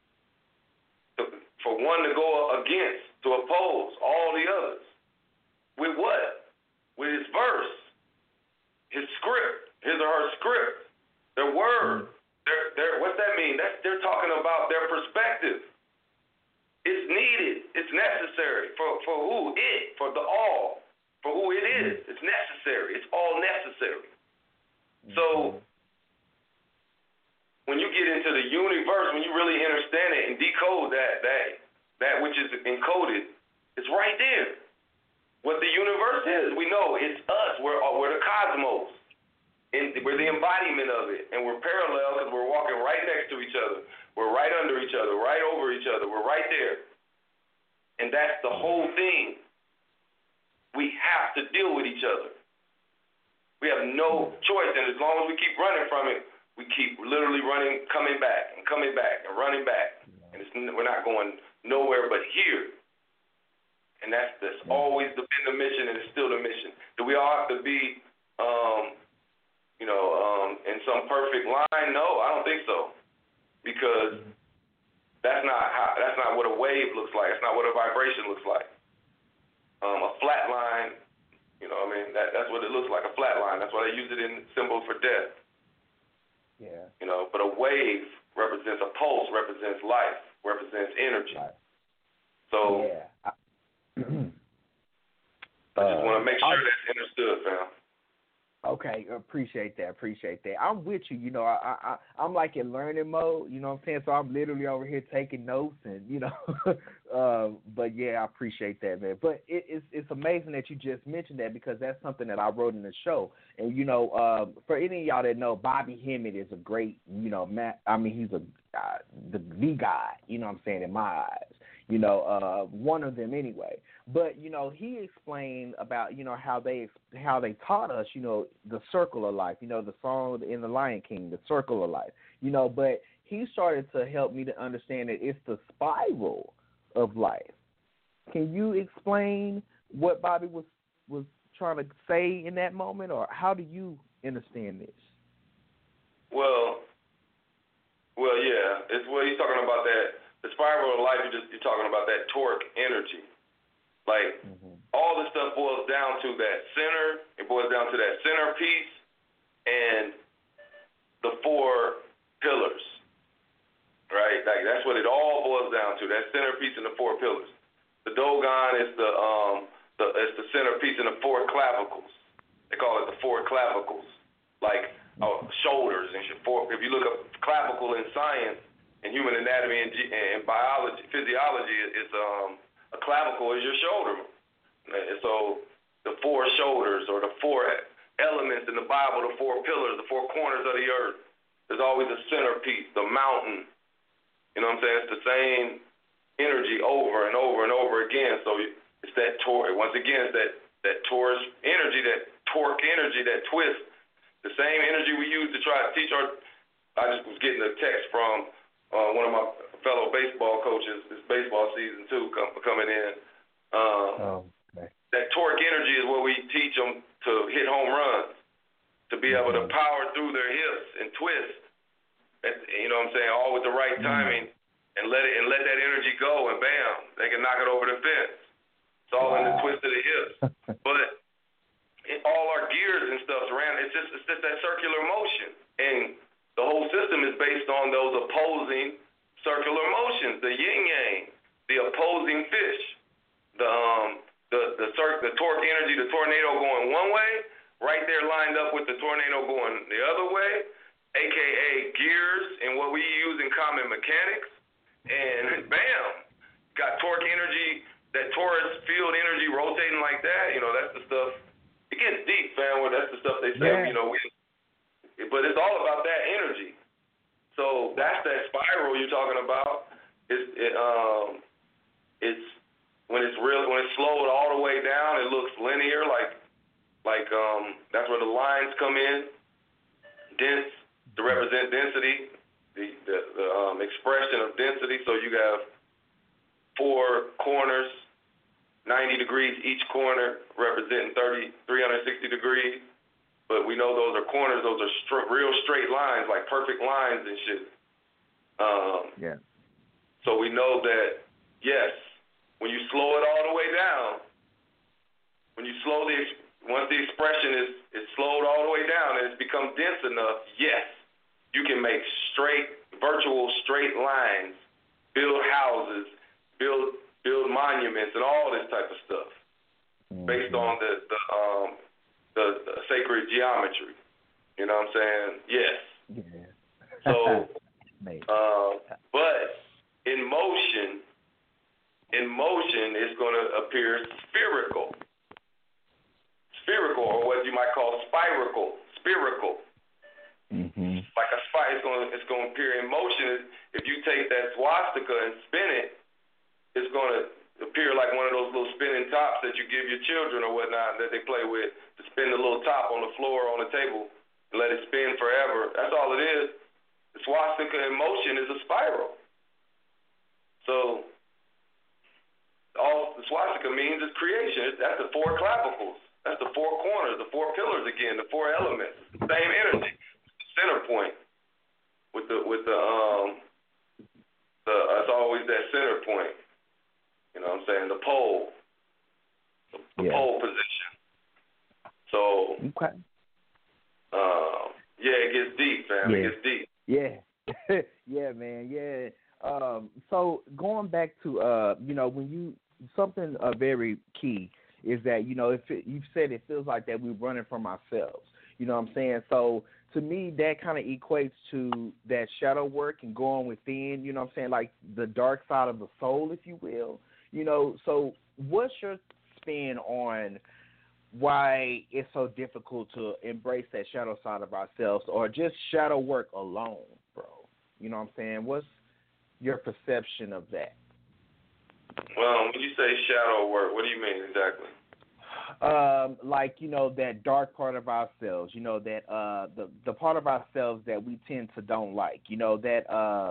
S4: For one to go against, to oppose all the others. With what? With his verse, his script, his or her script, their word. What's that mean? They're talking about their perspective. It's needed. It's necessary. For who? It. For the all. For who it is. It's necessary. It's all necessary. So, when you get into the universe, when you really understand it and decode that which is encoded, it's right there. What the universe is, we know it's us. We're the cosmos. We're the embodiment of it, and we're parallel because we're walking right next to each other. We're right under each other, right over each other. We're right there, and that's the whole thing. We have to deal with each other. We have no choice, and as long as we keep running from it, we keep literally running, coming back and running back, and we're not going nowhere but here. And that's always been the mission, and it's still the mission. Do we all have to be, in some perfect line? No, I don't think so, because that's not what a wave looks like. That's not what a vibration looks like. A flat line, that's what it looks like, a flat line. That's why they use it in symbols for death.
S3: Yeah.
S4: But a wave represents a pulse, represents life, represents energy. Right. So I just want to make sure that's understood, fam.
S3: Okay, appreciate that. I'm with you. I'm like in learning mode. You know what I'm saying? So I'm literally over here taking notes, and but yeah, I appreciate that, man. But it's amazing that you just mentioned that, because that's something that I wrote in the show. And for any of y'all that know, Bobby Hemmett is a great, man. I mean, he's the guy. You know what I'm saying, in my eyes. One of them anyway. But he explained about how they taught us the circle of life. The song in The Lion King, the circle of life. But he started to help me to understand that it's the spiral of life. Can you explain what Bobby was trying to say in that moment, or how do you understand this?
S4: Well, yeah, it's what he's talking about, that the spiral of life. You're talking about that torque energy. Like, all this stuff boils down to that center. It boils down to that centerpiece and the four pillars, right? Like, that's what it all boils down to, that centerpiece and the four pillars. The Dogon is the centerpiece and the four clavicles. They call it the four clavicles, like shoulders. And if you look up clavicle in science and human anatomy and biology, physiology, it's a clavicle is your shoulder. And so the four shoulders, or the four elements in the Bible, the four pillars, the four corners of the earth, there's always a centerpiece, the mountain. You know what I'm saying? It's the same energy over and over and over again. So it's that torque. Once again, it's that torus energy, that torque energy, that twist. The same energy we use to try to teach I just was getting a text from one of my fellow baseball coaches. It's baseball season 2 coming in. Okay. That torque energy is what we teach them to hit home runs, to be able to power through their hips and twist. You know what I'm saying? All with the right timing, and let that energy go, and bam, they can knock it over the fence. It's all in the twist of the hips. But all our gears and stuff around, it's just that circular motion, and the whole system is based on those opposing circular motions, the yin yang, the opposing fish, the torque energy, the tornado going one way, right there lined up with the tornado going the other way, aka gears and what we use in common mechanics, and bam, got torque energy, that torus field energy rotating like that. That's the stuff. It gets deep, fam. That's the stuff they say. But it's all about that energy. So that's that spiral you're talking about. It's when it's slowed all the way down, it looks linear, like that's where the lines come in, dense, to represent density, the expression of density. So you have 4 corners, 90 degrees each corner, representing 360 degrees, but we know those are corners. Those are real straight lines, like perfect lines and shit.
S3: Yeah.
S4: So we know that, yes, when you slow it all the way down, once the expression is slowed all the way down and it's become dense enough, yes, you can make virtual straight lines, build houses, build monuments, and all this type of stuff based on the sacred geometry. You know what I'm saying? Yes.
S3: Yeah.
S4: So, but in motion it's going to appear spherical, or what you might call spherical.
S3: Mm-hmm.
S4: Like a spiral, it's going to appear in motion. If you take that swastika and spin it, it's going to appear like one of those little spinning tops that you give your children or whatnot that they play with, to spin the little top on the floor or on the table and let it spin forever. That's all it is. The swastika in motion is a spiral. So all the swastika means is creation. That's the four clavicles. That's the four corners, the four pillars again, the four elements. Same energy. Center point. With the it's always that center point. You know what I'm saying? The pole. The pole position. So
S3: okay.
S4: It gets deep, fam. It gets deep.
S3: Yeah. Yeah, man. Yeah. So going back to when you something very key is that you've said it feels like that we're running from ourselves. You know what I'm saying? So to me, that kind of equates to that shadow work and going within. You know what I'm saying? Like the dark side of the soul, if you will. So what's your spin on why it's so difficult to embrace that shadow side of ourselves, or just shadow work alone, bro? You know what I'm saying? What's your perception of that?
S4: Well, when you say shadow work, what do you mean exactly?
S3: That dark part of ourselves, that the part of ourselves that we tend to don't like, definitely.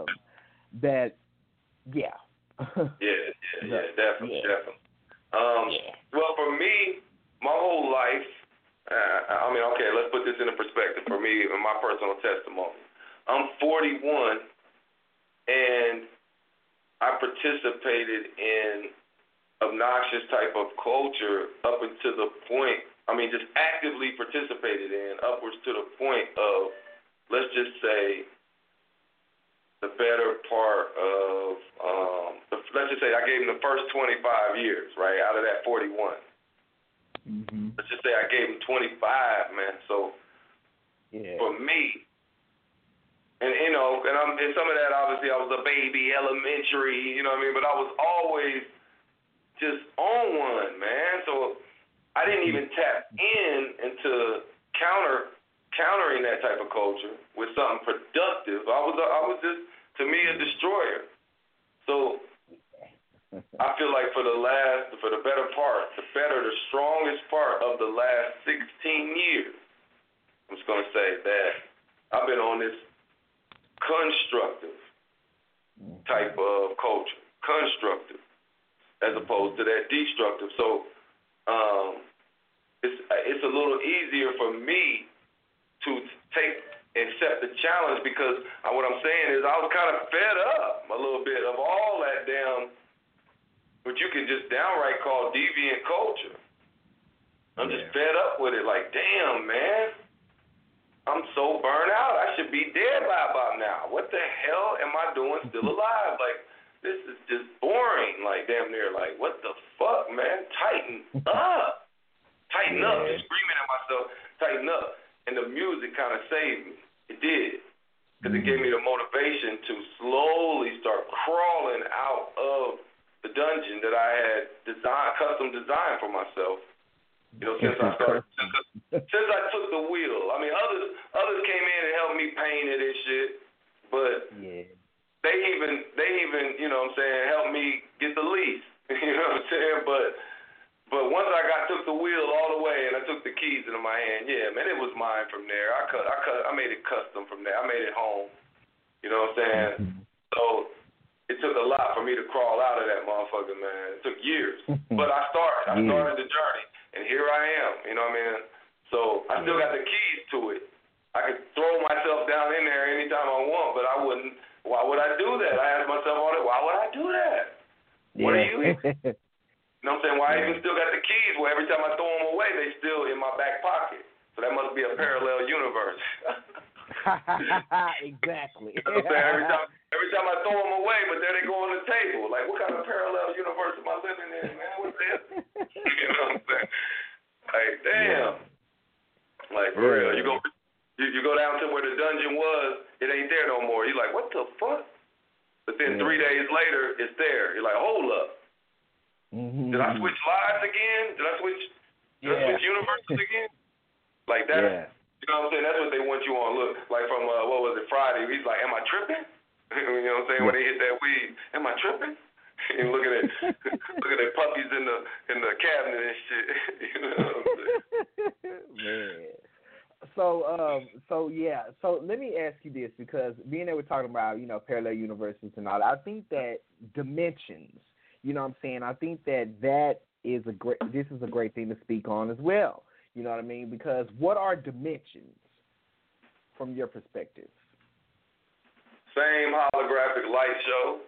S3: Well, for me, my whole life, let's put this into perspective for me and my personal testimony. I'm 41, and I participated in obnoxious type of culture up until the point, just actively participated in upwards to the point of, let's just say, the better part of, let's just say I gave him the first 25 years, right, out of that 41. Mm-hmm. Let's just say I gave him 25, man. So for me, and some of that, obviously, I was a baby, elementary, you know what I mean? But I was always just on one, man. So I didn't even tap into countering that type of culture with something productive. I was just, to me, a destroyer. So I feel like the strongest part of the last 16 years, I'm just going to say that I've been on this constructive type of culture, constructive, as opposed to that destructive. So it's a little easier for me to accept the challenge, because what I'm saying is I was kind of fed up a little bit of all that damn, what you can just downright call deviant culture. I'm just fed up with it. Like, damn, man, I'm so burnt out. I should be dead by about now. What the hell am I doing still alive? Like, this is just boring. Like, damn near, like, what the fuck, man? Tighten up. Tighten up. Just screaming at myself, tighten up. And the music kind of saved me. It did. Because it gave me the motivation to slowly start crawling out of the dungeon that I had custom designed for myself. Since I started, since I took the wheel. Others came in and helped me paint it and shit, but they even, helped me get the lease. You know what I'm saying? But once I took the wheel all the way and I took the keys into my hand, it was mine from there. I made it custom from there. I made it home. You know what I'm saying? So it took a lot for me to crawl out of that motherfucker, man. It took years. But I started the journey, and here I am, you know what I mean? So I still got the keys
S4: to it. I could throw myself down in there anytime I want, but I wouldn't. Why would I do that? I ask myself all that. Why would I do that?
S3: Yeah.
S4: What are you? You know what I'm saying? Why I even still got the keys? Well, every time I throw them away, they still in my back pocket. So that must be a parallel universe.
S3: Exactly.
S4: You know what I'm saying? Every time I throw them away, but there they go on the table. Like, what kind of parallel universe am I living in, man? What the hell? You know what I'm saying? Like, damn. Like, for real. You go down to where the dungeon was, it ain't there no more. You're like, what the fuck? But then 3 days later, it's there. You're like, hold up.
S3: Mm-hmm.
S4: Did I switch lives again? Did I switch universes again? Like that?
S3: Yeah.
S4: You know what I'm saying? That's what they want you on. Look, like from, what was it, Friday, he's like, am I tripping? You know what I'm saying? When they hit that weed, am I tripping? And look at the puppies in the cabinet and shit. You know what I'm saying?
S3: Man. So let me ask you this, because being that we're talking about, parallel universes and all that, I think that dimensions, you know what I'm saying? I think that is this is a great thing to speak on as well. You know what I mean? Because what are dimensions from your perspective?
S4: Same holographic light show.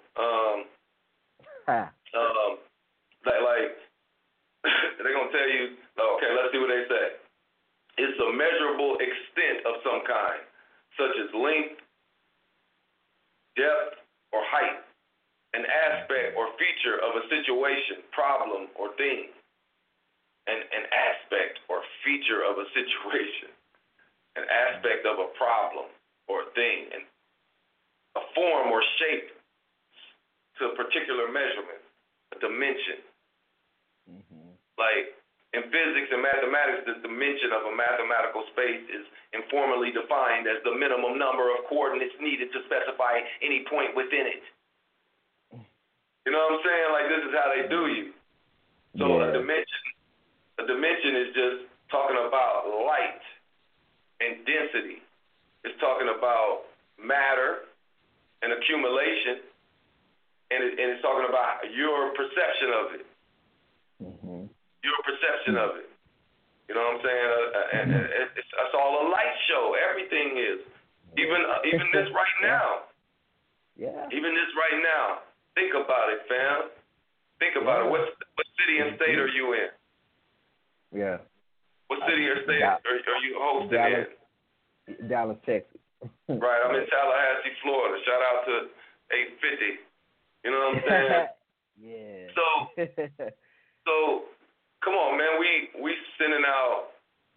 S4: Like they're gonna tell you, okay, let's see what they say. It's a measurable extent of some kind, such as length, depth, or height, an aspect or feature of a situation, problem, or thing. An aspect or feature of a situation, an aspect of a problem or thing, and a form or shape to a particular measurement, a dimension.
S3: Mm-hmm.
S4: Like in physics and mathematics, the dimension of a mathematical space is informally defined as the minimum number of coordinates needed to specify any point within it. You know what I'm saying? Like, this is how they do you. So a dimension is just talking about light and density. It's talking about matter and accumulation, and it's talking about your perception of it.
S3: Mm-hmm.
S4: Your perception of it. You know what I'm saying? And it's all a light show. Everything is. Even this right now.
S3: Yeah.
S4: Even this right now. Think about it, fam. Think about it. What city and state are you in?
S3: Yeah.
S4: What city or state are you hosting in?
S3: Dallas, Texas.
S4: Right. I'm in Tallahassee, Florida. Shout out to 850. You know what I'm saying?
S3: Yeah.
S4: So come on, man. We sending out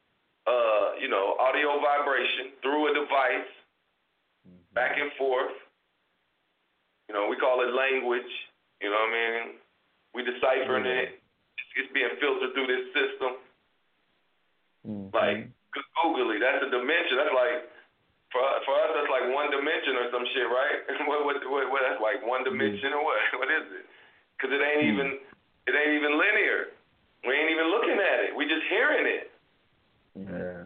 S4: audio vibration through a device, back and forth. We call it language. You know what I mean? We deciphering it. It's being filtered through this system.
S3: Mm-hmm.
S4: Like googly, that's a dimension. That's like for us, that's like one dimension or some shit, right? what that's like one dimension or what? What is it? Because it ain't even linear. We ain't even looking at it. We just hearing it.
S3: Yeah.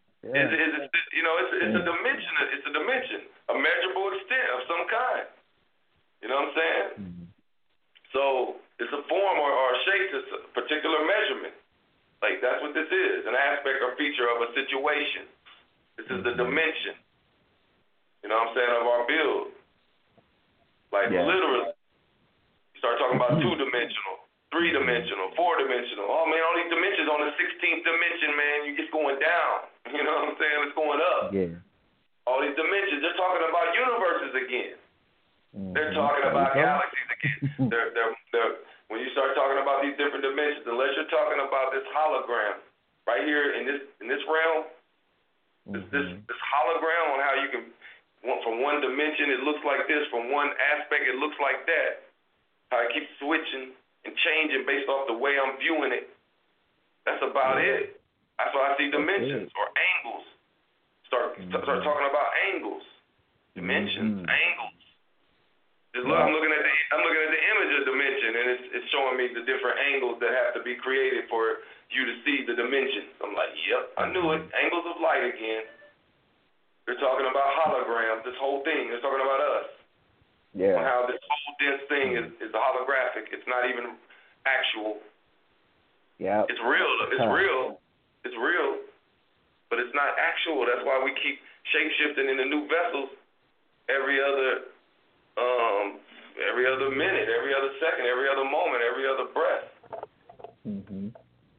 S4: It's a dimension. It's a dimension, a measurable extent of some kind. You know what I'm saying?
S3: Mm-hmm.
S4: So it's a form or a shape to a particular measurement. Like, that's what this is, an aspect or feature of a situation. This is the dimension, you know what I'm saying, of our build. Like, literally, you start talking about 2-dimensional, 3-dimensional, 4-dimensional. Oh, man, all these dimensions on the 16th dimension, man, it's going down. You know what I'm saying? It's going up.
S3: Yeah.
S4: All these dimensions, they're talking about universes again. Mm-hmm. They're talking about galaxies again. They're when you start talking about these different dimensions, unless you're talking about this hologram right here in this realm, this hologram on how you can, from one dimension it looks like this, from one aspect it looks like that. How it keeps switching and changing based off the way I'm viewing it. That's about it. That's why I see dimensions or angles. Start talking about angles, dimensions, angles. Just look, I'm looking at the image of dimension, and it's showing me the different angles that have to be created for you to see the dimensions. I'm like, yep, I knew it. Angles of light again. They're talking about holograms. This whole thing. They're talking about us.
S3: Yeah.
S4: On how this whole dense thing is holographic. It's not even actual.
S3: Yeah.
S4: It's real. It's real. It's real. but it's not actual. That's why we keep shape-shifting into new vessels every other minute, every other second, every other moment, every other breath.
S3: Mhm.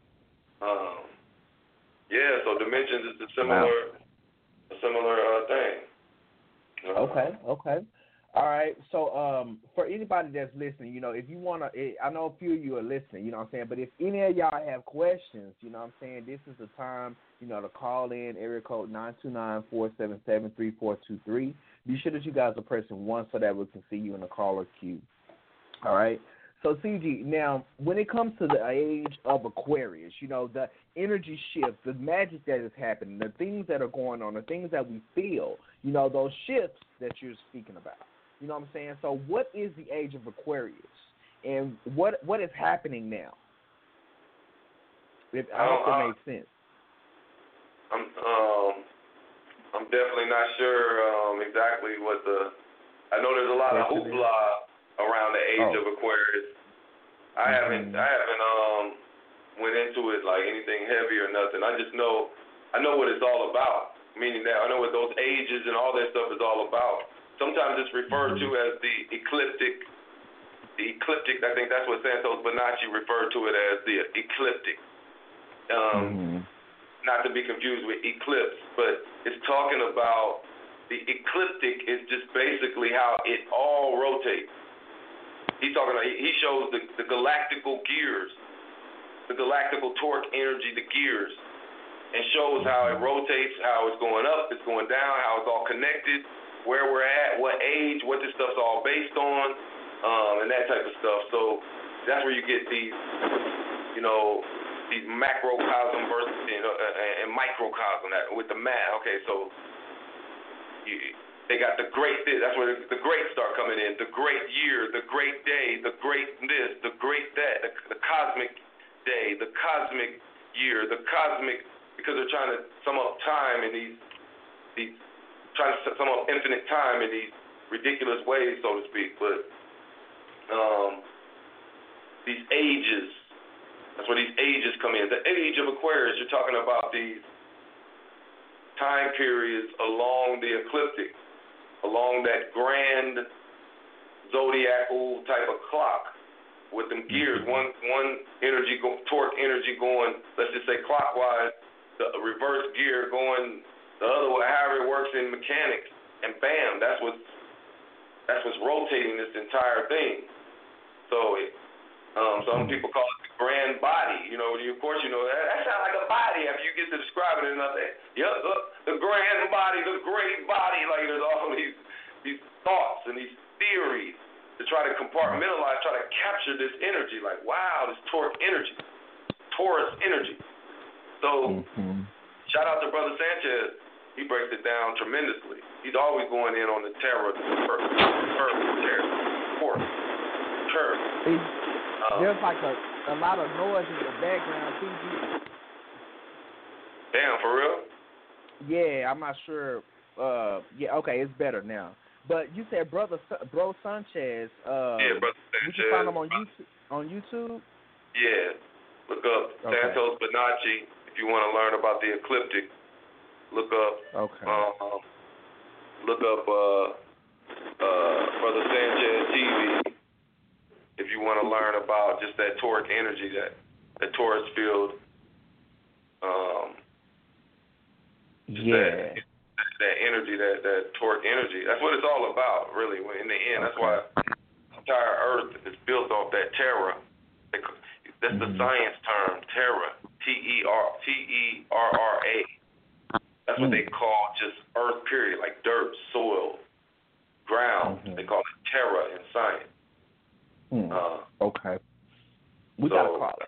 S4: Yeah, so dimensions is a similar thing.
S3: Okay. All right. So for anybody that's listening, if you want to, I know a few of you are listening, you know what I'm saying, but if any of y'all have questions, you know what I'm saying, this is the time, to call in, area code 929-477-3423. Be sure that you guys are pressing 1 so that we can see you in the caller queue. All right. So, CG, now, when it comes to the age of Aquarius, the energy shift, the magic that is happening, the things that are going on, the things that we feel, those shifts that you're speaking about. You know what I'm saying? So what is the age of Aquarius, and what is happening now? I hope that makes sense.
S4: I'm definitely not sure exactly what I know there's a lot of hoopla around the age of Aquarius. I haven't went into it like anything heavy or nothing. I know what it's all about, meaning that I know what those ages and all that stuff is all about. Sometimes it's referred to as the ecliptic. I think that's what Santos Bonacci referred to it as, the ecliptic. Not to be confused with eclipse, but it's talking about the ecliptic is just basically how it all rotates. He shows the galactical gears, the galactical torque energy, the gears, and shows how it rotates, how it's going up, it's going down, how it's all connected, where we're at, what age, what this stuff's all based on, and that type of stuff. So that's where you get these, these macrocosm versus and microcosm with the math. Okay, so they got the great this. That's where the greats start coming in. The great year, the great day, the great this, the great that, the cosmic day, the cosmic year, the cosmic, because they're trying to sum up time in these trying to sum up infinite time in these ridiculous ways, so to speak. But these ages, that's where these ages come in. The age of Aquarius, you're talking about these time periods along the ecliptic, along that grand zodiacal type of clock with them gears. One energy, torque energy going, let's just say clockwise, the reverse gear going the other way, however it works in mechanics, and bam, that's what's rotating this entire thing. So some people call it the grand body. Of course, that sounds like a body after you get to describing it enough. Yep, the grand body, the great body. Like there's all these thoughts and these theories to try to compartmentalize, try to capture this energy. Like, wow, this torque energy, Taurus energy. So shout out to Brother Sanchez. He breaks it down tremendously. He's always going in on the terror,
S3: There's like a lot of noise in the background, too.
S4: Damn, for real?
S3: Yeah, I'm not sure. Yeah, okay, it's better now. But you said Bro Sanchez.
S4: Yeah, Brother Sanchez.
S3: We can find him on YouTube?
S4: Yeah. Look up Santos Bonacci if you want to learn about the ecliptic. Look up. Look up Brother Sanchez TV if you want to learn about just that torque energy, that Taurus field. That energy, that torque energy. That's what it's all about, really. In the end, that's why the entire Earth is built off that terra. That's the science term, terra. Terra. That's what they call just Earth, period, like dirt, soil, ground. They call it terra in science.
S3: Okay. We got a caller.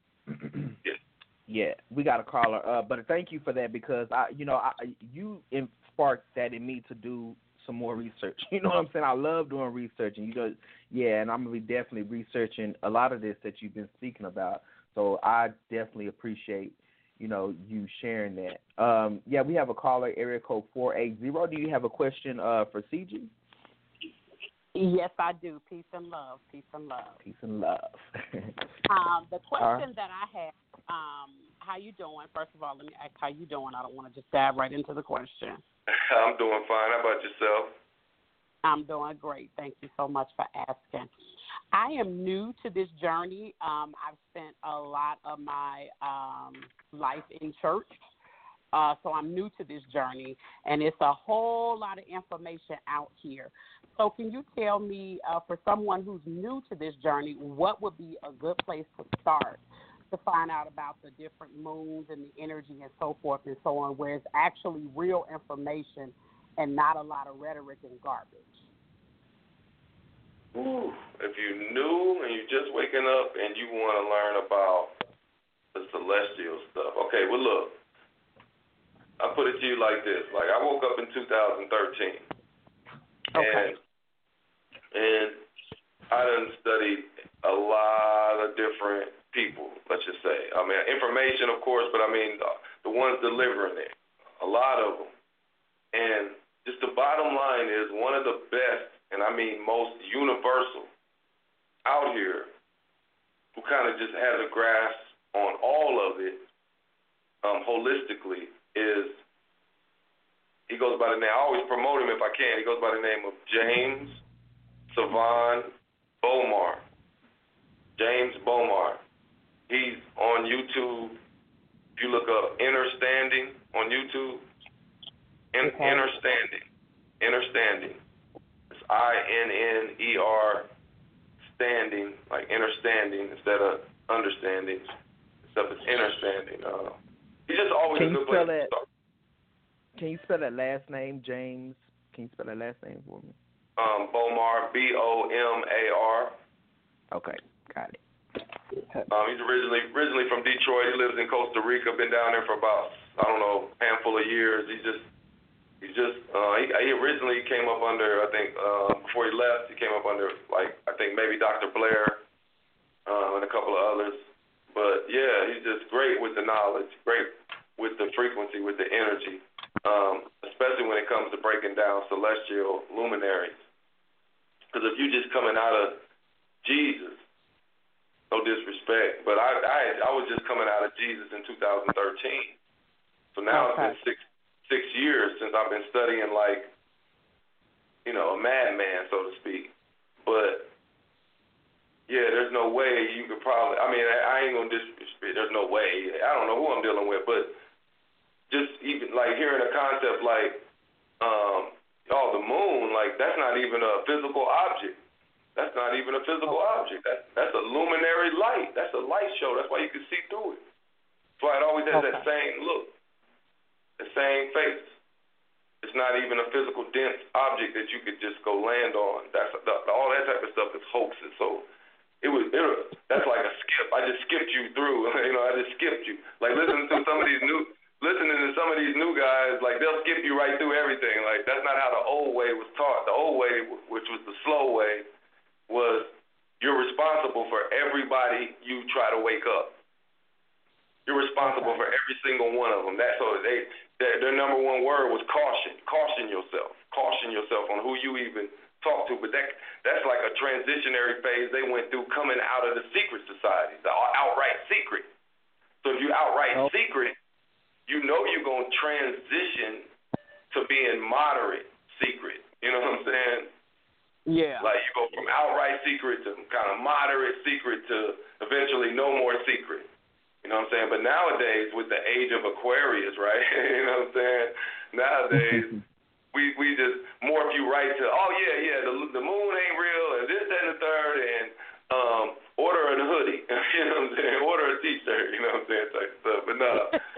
S3: Yeah, we got a caller. But thank you for that because you sparked that in me to do some more research. You know what I'm saying? I love doing research, and and I'm gonna be definitely researching a lot of this that you've been speaking about. So I definitely appreciate you sharing that. We have a caller, area code 480. Do you have a question for CG?
S1: Yes, I do. Peace and love. Peace and love.
S3: Peace and love.
S1: The question that I have How you doing? First of all, let me ask how you doing. I don't want to just dive right into the question.
S4: I'm doing fine. How about yourself?
S1: I'm doing great. Thank you so much for asking. I am new to this journey. I've spent a lot of my life in church, so I'm new to this journey, and it's a whole lot of information out here. So can you tell me, for someone who's new to this journey, what would be a good place to start to find out about the different moons and the energy and so forth and so on, where it's actually real information and not a lot of rhetoric and garbage?
S4: Ooh, if you're new and you're just waking up and you want to learn about the celestial stuff. Okay, well, look, I'll put it to you like this. Like, I woke up in 2013.
S1: Okay.
S4: And I done studied a lot of different people, let's just say. I mean, information, of course, but I mean, the ones delivering it, a lot of them. And just the bottom line is one of the best, and I mean most universal out here, who kind of just has a grasp on all of it holistically, is, he goes by the name, I always promote him if I can, he goes by the name of James Savon Bomar. James Bomar. He's on YouTube. If you look up Inner Standing on YouTube, Inner Standing. It's INNER standing, like inner standing instead of understanding. Except it's inner standing. He's just always a good place to start.
S3: Can you spell that last name, James? Can you spell that last name for me?
S4: Bomar, Bomar.
S3: Okay, got it.
S4: He's originally from Detroit. He lives in Costa Rica. Been down there for about, I don't know, a handful of years. He originally came up under, I think, before he left, he came up under, like, I think maybe Dr. Blair and a couple of others. But, yeah, he's just great with the knowledge, great with the frequency, with the energy, especially when it comes to breaking down celestial luminaries. Because if you're just coming out of Jesus, no disrespect, but I was just coming out of Jesus in 2013. So now It's been six years since I've been studying, like, you know, a madman, so to speak. But, yeah, there's no way you could probably, I mean, I ain't going to disrespect, there's no way. I don't know who I'm dealing with, but just even, like, hearing a concept like, the moon, like, that's not even a physical object. That's not even a physical object. That's a luminary light. That's a light show. That's why you can see through it. That's why it always has that same look, the same face. It's not even a physical dense object that you could just go land on. That's all that type of stuff is hoaxes. So that's like a skip. I just skipped you through. I just skipped you. Like listening to some of these new guys, like they'll skip you right through everything. Like that's not how the old way was taught. The old way, which was the slow way, was you're responsible for everybody you try to wake up. You're responsible for every single one of them. Their number one word was caution. Caution yourself. Caution yourself on who you even talk to. But that's like a transitionary phase they went through coming out of the secret society, the outright secret. So if you outright secret, you know you're going to transition to being moderate secret. You know what I'm saying?
S1: Yeah.
S4: Like you go from outright secret to kind of moderate secret to eventually no more secret. You know what I'm saying? But nowadays, with the age of Aquarius, right? You know what I'm saying? Nowadays, we just morph you right to, the moon ain't real, and this, that, and the third, and order a hoodie. You know what I'm saying? Order a T-shirt. You know what I'm saying? Type stuff. But no.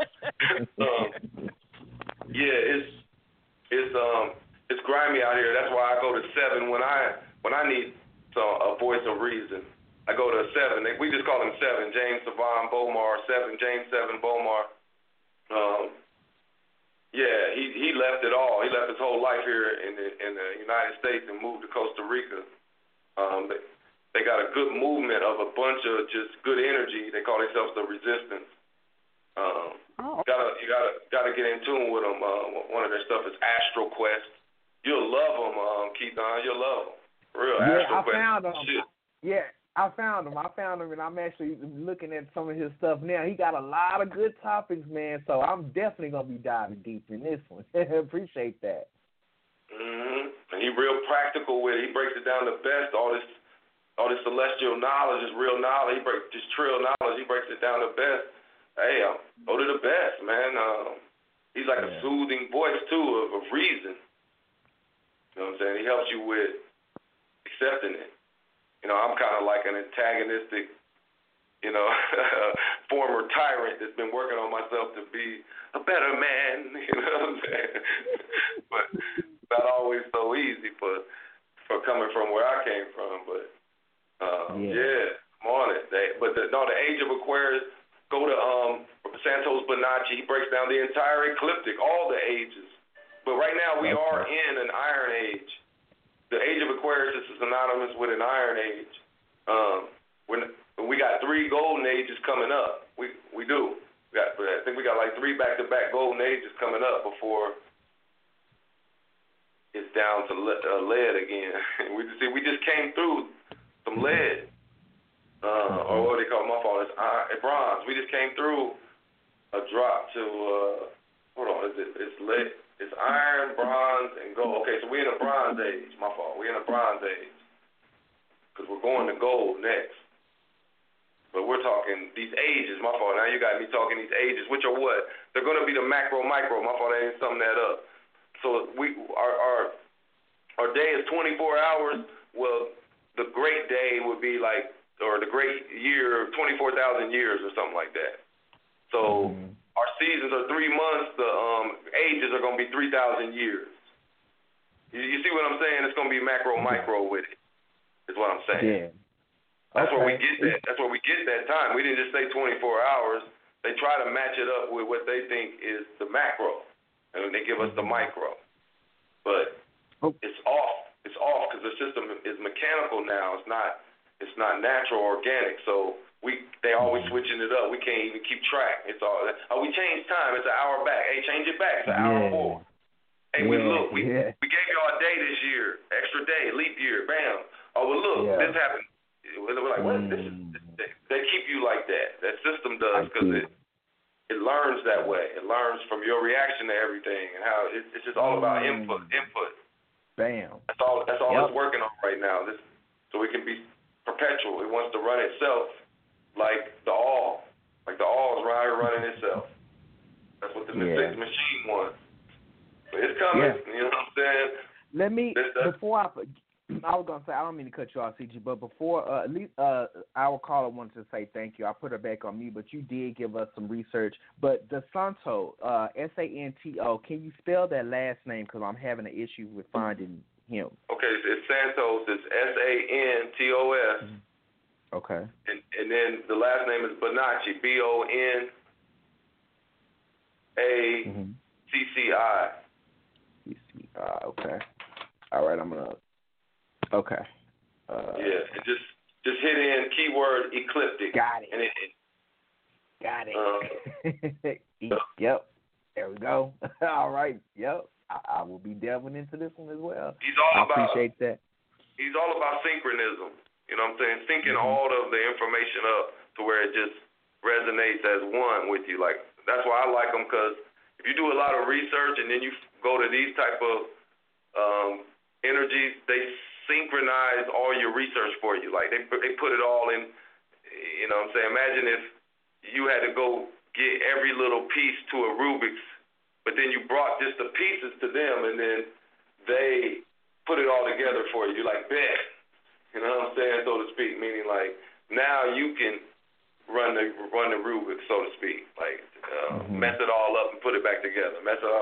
S4: It's grimy out here. That's why I go to 7 when I need a voice of reason. I go to 7. We just call him 7. James Savon Bomar 7. James 7 Bomar. He left it all. He left his whole life here in the United States and moved to Costa Rica. They got a good movement of a bunch of just good energy. They call themselves the Resistance. You gotta get in tune with them. One of their stuff is Astral Quest. You'll love them, Keith. You'll love them. Real Astral Quest.
S3: I found them.
S4: Shit.
S3: Yeah, I found him, and I'm actually looking at some of his stuff now. He got a lot of good topics, man, so I'm definitely going to be diving deep in this one. Appreciate that.
S4: Mm-hmm. And he real practical with it. He breaks it down the best. All this celestial knowledge is real knowledge. He breaks this trill knowledge. He breaks it down the best. Hey, go to the best, man. He's like a soothing voice, too, of reason. You know what I'm saying? He helps you with accepting it. You know, I'm kind of like an antagonistic, you know, former tyrant that's been working on myself to be a better man, you know what I'm saying? But not always so easy for coming from where I came from. But, yeah, I'm on it. The Age of Aquarius, go to Santos Bonacci. He breaks down the entire ecliptic, all the ages. But right now we are in an Iron Age. The Age of Aquarius is synonymous with an Iron Age. We got 3 golden ages coming up. We do. I think we got like 3 back-to-back golden ages coming up before it's down to lead again. We just came through some lead, or what do they call my fault? It's bronze. We just came through a drop to hold on. It's lead. It's iron, bronze, and gold. Okay, so we're in a bronze age. My fault. We're in a bronze age because we're going to gold next. But we're talking these ages. My fault. Now you got me talking these ages, which are what? They're going to be the macro, micro. My fault. I didn't sum that up. So our day is 24 hours. Well, the great day would be like, or the great year, 24,000 years or something like that. So. Our seasons are 3 months. The ages are going to be 3,000 years. You see what I'm saying? It's going to be macro, micro with it. Is what I'm saying. Yeah. That's where we get that. That's where we get that time. We didn't just say 24 hours. They try to match it up with what they think is the macro, and they give us the micro. But it's off. It's off because the system is mechanical now. It's not natural, organic. So. They always switching it up. We can't even keep track. It's all we changed time. It's an hour back. Hey, change it back. It's an hour forward. Hey, we gave y'all a day this year, extra day, leap year, bam. Oh, well, look, this happened. We're like, what? They keep you like that. That system does because it learns that way. It learns from your reaction to everything and how it's just all about input.
S3: Bam.
S4: That's all it's working on right now. So it can be perpetual. It wants to run itself. Like the all is running itself. That's what the machine wants. But it's coming. You know what I'm saying?
S3: Let me before I was gonna say I don't mean to cut you off, CG, but before at least our caller wanted to say thank you. I put her back on me, but you did give us some research. But DeSanto, Santo, can you spell that last name? Because I'm having an issue with finding him.
S4: Okay, it's Santos. It's Santos.
S3: Okay.
S4: And then the last name is Bonacci, Bonacci.
S3: Okay. All right, I'm gonna. Okay.
S4: And just hit in keyword ecliptic.
S3: Got it. Got it. Yep. There we go. All right. Yep. I will be delving into this one as well. I appreciate that.
S4: He's all about synchronism. You know what I'm saying? Syncing all of the information up to where it just resonates as one with you. Like, that's why I like them, because if you do a lot of research and then you go to these type of energies, they synchronize all your research for you. Like, they put it all in, you know what I'm saying? Imagine if you had to go get every little piece to a Rubik's, but then you brought just the pieces to them, and then they put it all together for you. You're like, bet. You know what I'm saying, so to speak, meaning like now you can run the Rubik, so to speak, like mess it all up and put it back together.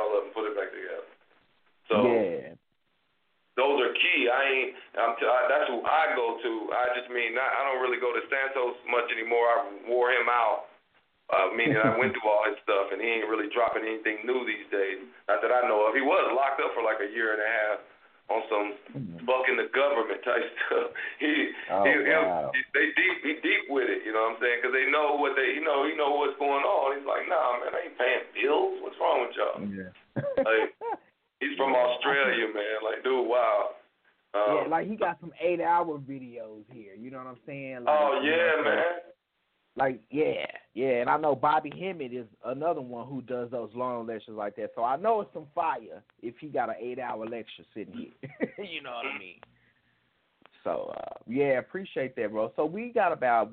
S4: So those are key. That's who I go to. I don't really go to Santos much anymore. I wore him out, meaning I went through all his stuff, and he ain't really dropping anything new these days. Not that I know of. He was locked up for like a year and a half on some bucking the government type stuff. He deep with it, you know what I'm saying? Because they know what he know what's going on. He's like, nah, man, I ain't paying bills. What's wrong with y'all? Like, he's from Australia, man. Like, dude, wow.
S3: Like he got some 8-hour videos here. You know what I'm saying?
S4: Man.
S3: Like, yeah, and I know Bobby Hemmett is another one who does those long lectures like that. So I know it's some fire if he got an 8-hour lecture sitting here. You know what I mean? So, appreciate that, bro. So we got about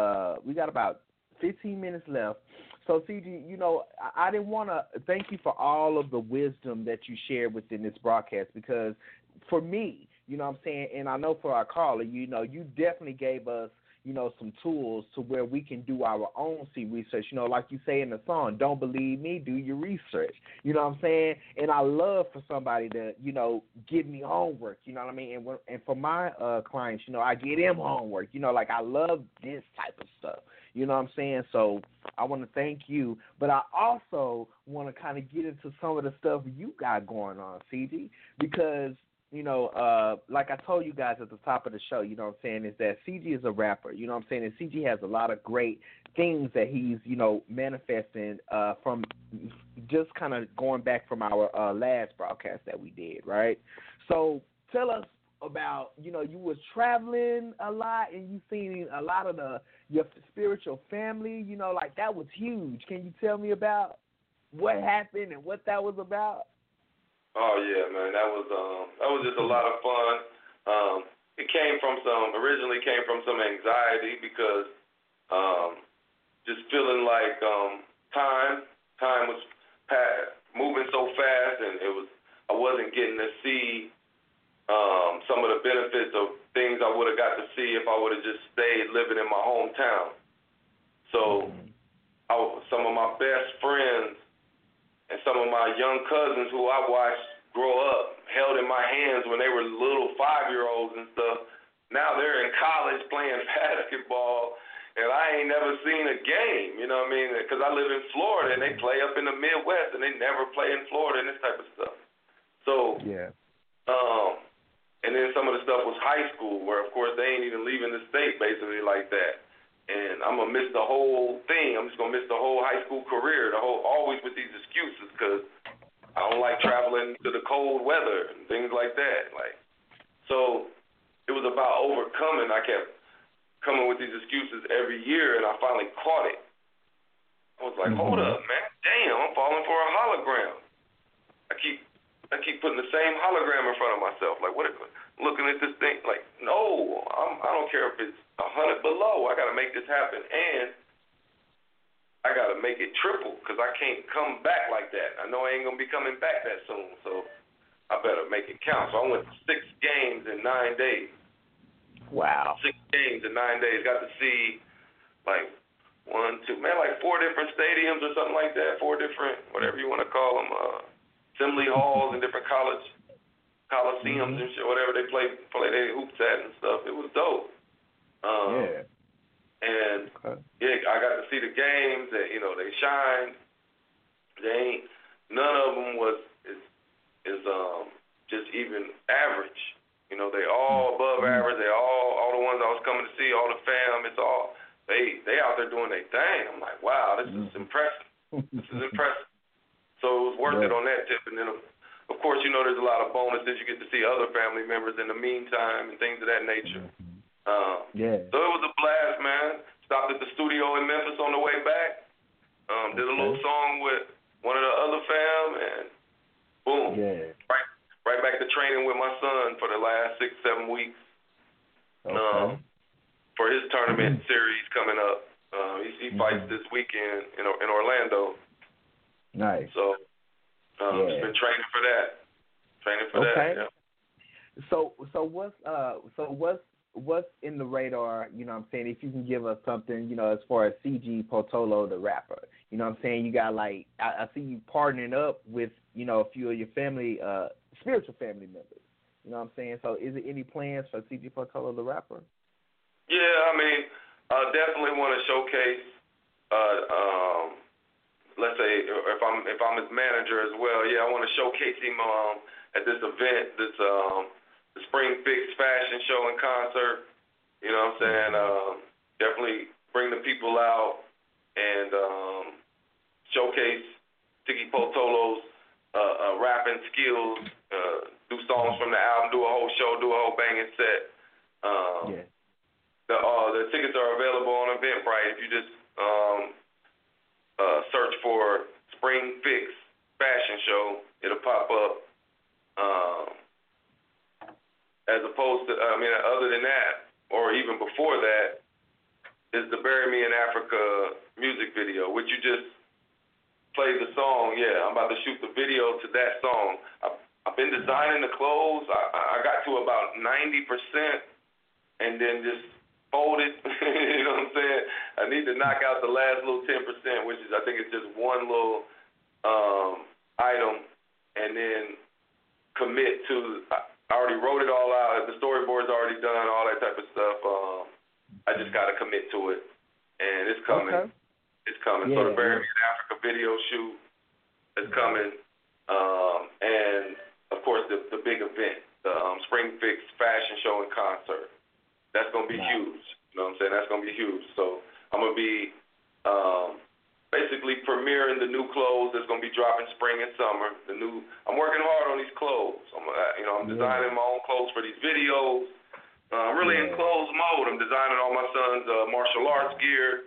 S3: 15 minutes left. So, CG, you know, I didn't want to thank you for all of the wisdom that you shared within this broadcast, because for me, you know what I'm saying, and I know for our caller, you know, you definitely gave us, you know, some tools to where we can do our own research. You know, like you say in the song, don't believe me, do your research. You know what I'm saying? And I love for somebody to, you know, give me homework. You know what I mean? And for my clients, you know, I get them homework. You know, like I love this type of stuff. You know what I'm saying? So I want to thank you. But I also want to kind of get into some of the stuff you got going on, CG, because you know, like I told you guys at the top of the show, you know what I'm saying, is that CG is a rapper, you know what I'm saying, and CG has a lot of great things that he's, you know, manifesting from just kind of going back from our last broadcast that we did, right? So tell us about, you know, you was traveling a lot and you seen a lot of your spiritual family, you know, like that was huge. Can you tell me about what happened and what that was about?
S4: Oh yeah, man, that was just a lot of fun. It originally came from some anxiety because just feeling like time was moving so fast, and I wasn't getting to see some of the benefits of things I would have got to see if I would have just stayed living in my hometown. So some of my best friends and some of my young cousins who I watched grow up, held in my hands when they were little 5-year-olds and stuff, now they're in college playing basketball, and I ain't never seen a game, you know what I mean? Because I live in Florida, and they play up in the Midwest, and they never play in Florida and this type of stuff. So, and then some of the stuff was high school, where, of course, they ain't even leaving the state, basically, like that. And I'm going to miss the whole thing. I'm just going to miss the whole high school career, always with these excuses, because I don't like traveling to the cold weather and things like that. So it was about overcoming. I kept coming with these excuses every year, and I finally caught it. I was like, hold up, man. Damn, I'm falling for a hologram. I keep putting the same hologram in front of myself. Like, what? Looking at this thing, like, no, I don't care if it's 100 below. I got to make this happen, and I got to make it triple, because I can't come back like that. I know I ain't going to be coming back that soon, so I better make it count. So I went to 6 games in 9 days.
S3: Wow. 6
S4: games in 9 days. Got to see, like, 4 different stadiums or something like that, 4 different, whatever you want to call them, assembly halls and different coliseums and shit, whatever they play their hoops at and stuff. It was dope. And I got to see the games that, you know, they shined. None of them is just even average. You know, they all above average. They all the ones I was coming to see, all the fam, it's all they out there doing their thing. I'm like, wow, this is impressive. This is impressive. So it was worth it on that tip. And then, of course, you know, there's a lot of bonuses. You get to see other family members in the meantime and things of that nature. So it was a blast, man. Stopped at the studio in Memphis on the way back. Did a little song with one of the other fam, and boom. Right back to training with my son for the last 6-7 weeks. For his tournament series coming up. He fights this weekend in Orlando.
S3: Nice.
S4: So just been training for that. Yeah.
S3: So what's in the radar, you know what I'm saying, if you can give us something, you know, as far as CG Potolo, the rapper. You know what I'm saying? You got, like, I see you partnering up with, you know, a few of your family, spiritual family members. You know what I'm saying? So is there any plans for CG Potolo, the rapper?
S4: Yeah, I mean, I definitely want to showcase, let's say, if I'm his manager as well, I want to showcase him at this event, the Spring Fix fashion show and concert. You know what I'm saying? Definitely bring the people out and showcase Tiki Potolo's rapping skills, do songs from the album, do a whole show, do a whole banging set. The tickets are available on Eventbrite. If you just search for Spring Fix Fashion Show, it'll pop up. As opposed to, other than that, or even before that, is the Bury Me in Africa music video, which you just played the song. Yeah, I'm about to shoot the video to that song. I've been designing the clothes. I got to about 90%, and then just folded. You know what I'm saying? I need to knock out the last little 10%, which is, I think it's just one little item, and then commit to. I already wrote it all out. The storyboard's already done, all that type of stuff. I just got to commit to it, and it's coming. Okay. It's coming. So the Bury Me in Africa video shoot is coming, and of course the big event, the Spring Fix Fashion Show and Concert. That's gonna be huge. You know what I'm saying? That's gonna be huge. So I'm gonna be basically premiering the new clothes that's gonna be dropping spring and summer. I'm working hard on these clothes. I'm designing my own clothes for these videos. I'm really in clothes mode. I'm designing all my son's martial arts gear.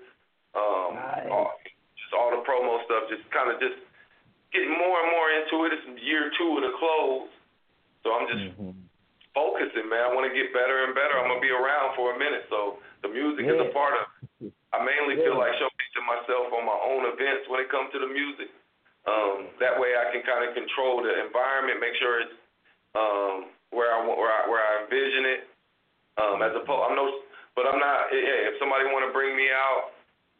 S4: Just all the promo stuff. Just kind of just getting more and more into it. It's year 2 of the clothes, so I'm just focusing, man. I want to get better and better. I'm gonna be around for a minute, so the music is a part of it. I mainly feel like showcasing myself on my own events when it comes to the music. That way, I can kind of control the environment, make sure it's where I envision it. As opposed, I'm not. If somebody want to bring me out,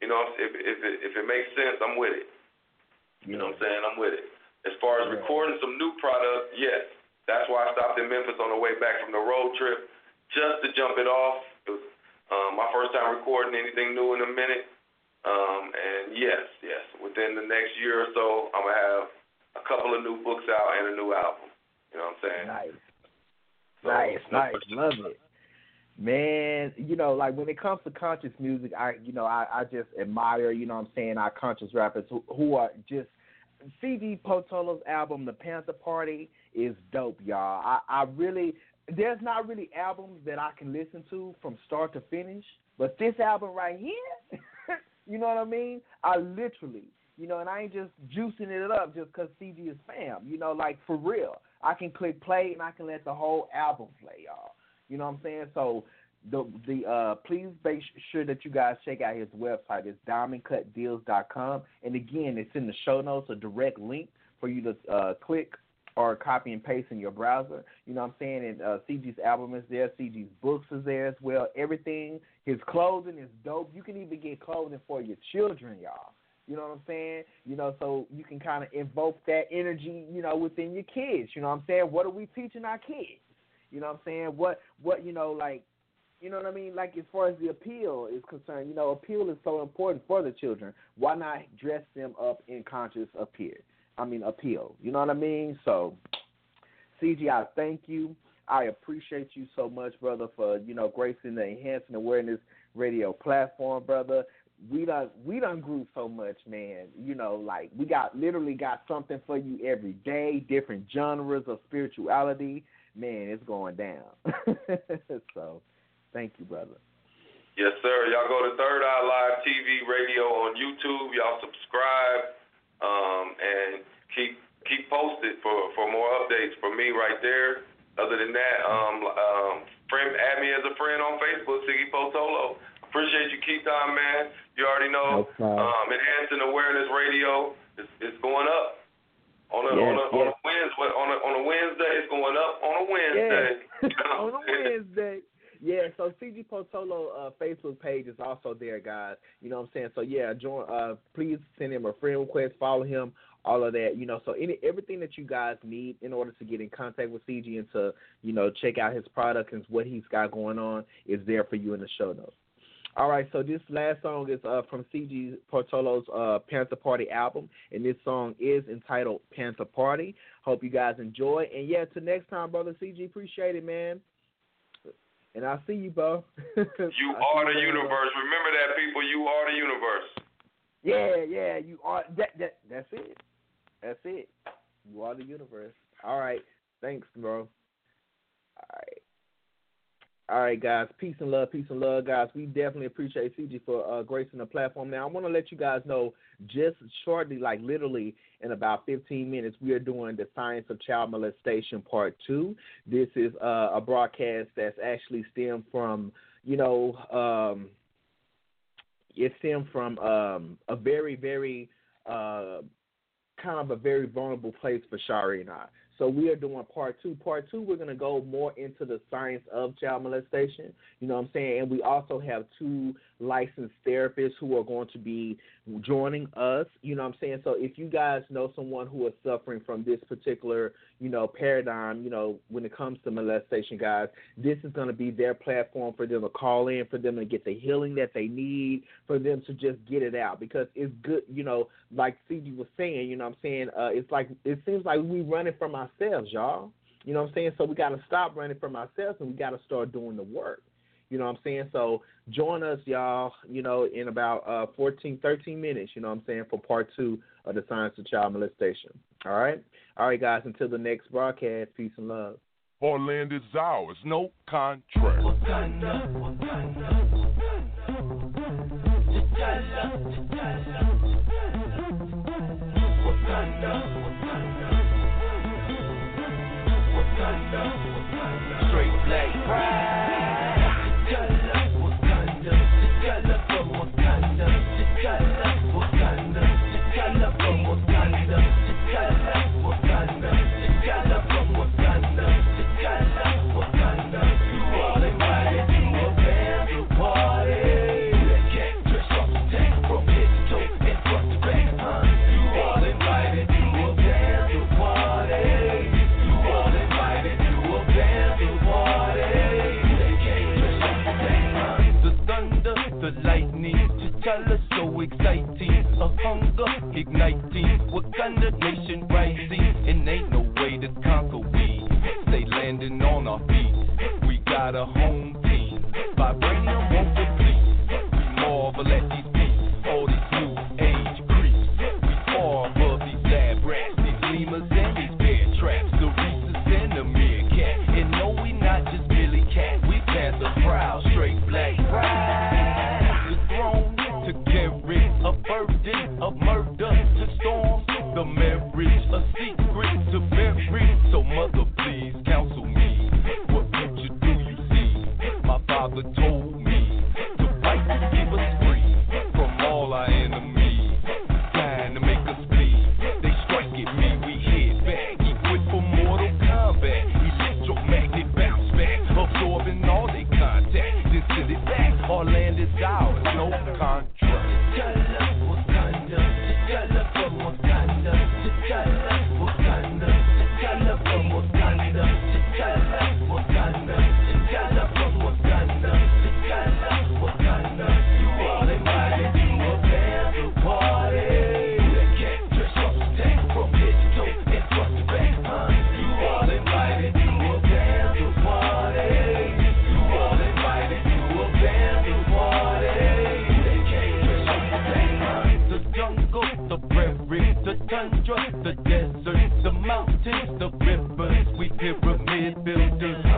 S4: if it makes sense, I'm with it. You know what I'm saying? I'm with it. As far as recording some new product, yes. That's why I stopped in Memphis on the way back from the road trip, just to jump it off. It was my first time recording anything new in a minute. And yes, within the next year or so, I'm going to have a couple of new books out and a new album. You know what I'm saying?
S3: Nice. Love it. Man, like when it comes to conscious music, I just admire, our conscious rappers who are just, C.G. Potolo's album, The Panther Party, is dope, y'all. I really, there's not really albums that I can listen to from start to finish, but this album right here, you know what I mean? I literally, and I ain't just juicing it up just because C.G. is fam, like for real. I can click play and I can let the whole album play, y'all. You know what I'm saying? So please make sure that you guys check out his website. It's diamondcutdeals.com. And again, it's in the show notes, a direct link for you to click or copy and paste in your browser. You know what I'm saying? And CG's album is there. CG's books is there as well. Everything. His clothing is dope. You can even get clothing for your children, y'all. You know what I'm saying? So you can kind of invoke that energy, within your kids. You know what I'm saying? What are we teaching our kids? You know what I'm saying? What like, you know what I mean? Like as far as the appeal is concerned, appeal is so important for the children. Why not dress them up in conscious appeal? You know what I mean? So, CG, I thank you. I appreciate you so much, brother, for, gracing the Enhancing Awareness radio platform, brother. We done grew so much, man. Like we literally got something for you every day, different genres of spirituality. Man, it's going down. So, thank you, brother.
S4: Yes, sir. Y'all go to Third Eye Live TV radio on YouTube. Y'all subscribe and keep posted for more updates from me right there. Other than that, add me as a friend on Facebook, Siggy Potolo. Appreciate you, Keaton, man. You already know. Enhancing Awareness Radio is going up. On a Wednesday, it's going up on a Wednesday.
S3: Yeah. On a Wednesday. Yeah, so CG Potolo Facebook page is also there, guys. You know what I'm saying? So, yeah, join. Please send him a friend request, follow him, all of that. So everything that you guys need in order to get in contact with CG and to, check out his product and what he's got going on is there for you in the show notes. All right, so this last song is from C.G. Potolo's Panther Party album, and this song is entitled Panther Party. Hope you guys enjoy. And, yeah, till next time, brother C.G., appreciate it, man. And I'll see you, bro.
S4: You are the universe. Remember that, people. You are the universe.
S3: Yeah, you are. That's it. That's it. You are the universe. All right. Thanks, bro. All All right, guys. Peace and love, guys. We definitely appreciate CG for gracing the platform. Now, I want to let you guys know just shortly, like literally in about 15 minutes, we are doing the Science of Child Molestation Part 2. This is a broadcast that's actually stemmed from, it stemmed from a very, very kind of a very vulnerable place for Shari and I. So we are doing part 2. Part 2, we're going to go more into the science of child molestation, you know what I'm saying? And we also have 2 licensed therapists who are going to be joining us, you know what I'm saying? So if you guys know someone who is suffering from this particular, paradigm, when it comes to molestation, guys, this is going to be their platform for them to call in, for them to get the healing that they need, for them to just get it out. Because it's good, like CG was saying, you know what I'm saying? It's like, it seems like we running from ourselves, y'all. You know what I'm saying? So we got to stop running from ourselves and we got to start doing the work. You know what I'm saying? So join us, y'all, in about 13 minutes, you know what I'm saying, for part 2 of the Science of Child Molestation. All right? All right, guys, until the next broadcast, peace and love.
S6: Our land is ours, no contract.
S5: Straight black pride. So exciting, a hunger igniting, Wakanda nation rising, and ain't no way to conquer we. Stay landing on our feet, we got a home team, vibranium won't deplete. We marvel at these beats, all these new age creeps. We far above these lab rats, these lemurs and these bear traps, the Reese's and the meerkat. And no, we not just Billy Cat, we Panther proud, straight black pride. The throne to carry a burden of murder to storm the marriage, a secret to bury. So mother, please counsel me. What future do you see? My father told me to fight to keep us free from all our enemies, trying to make us bleed. They strike at me, we hit back, equipped for mortal combat. Electromagnet bounce back, absorbing all their contact, then send it back. Our land is ours, no contract. The tundra, the desert, the mountains, the rivers, we pyramid builders.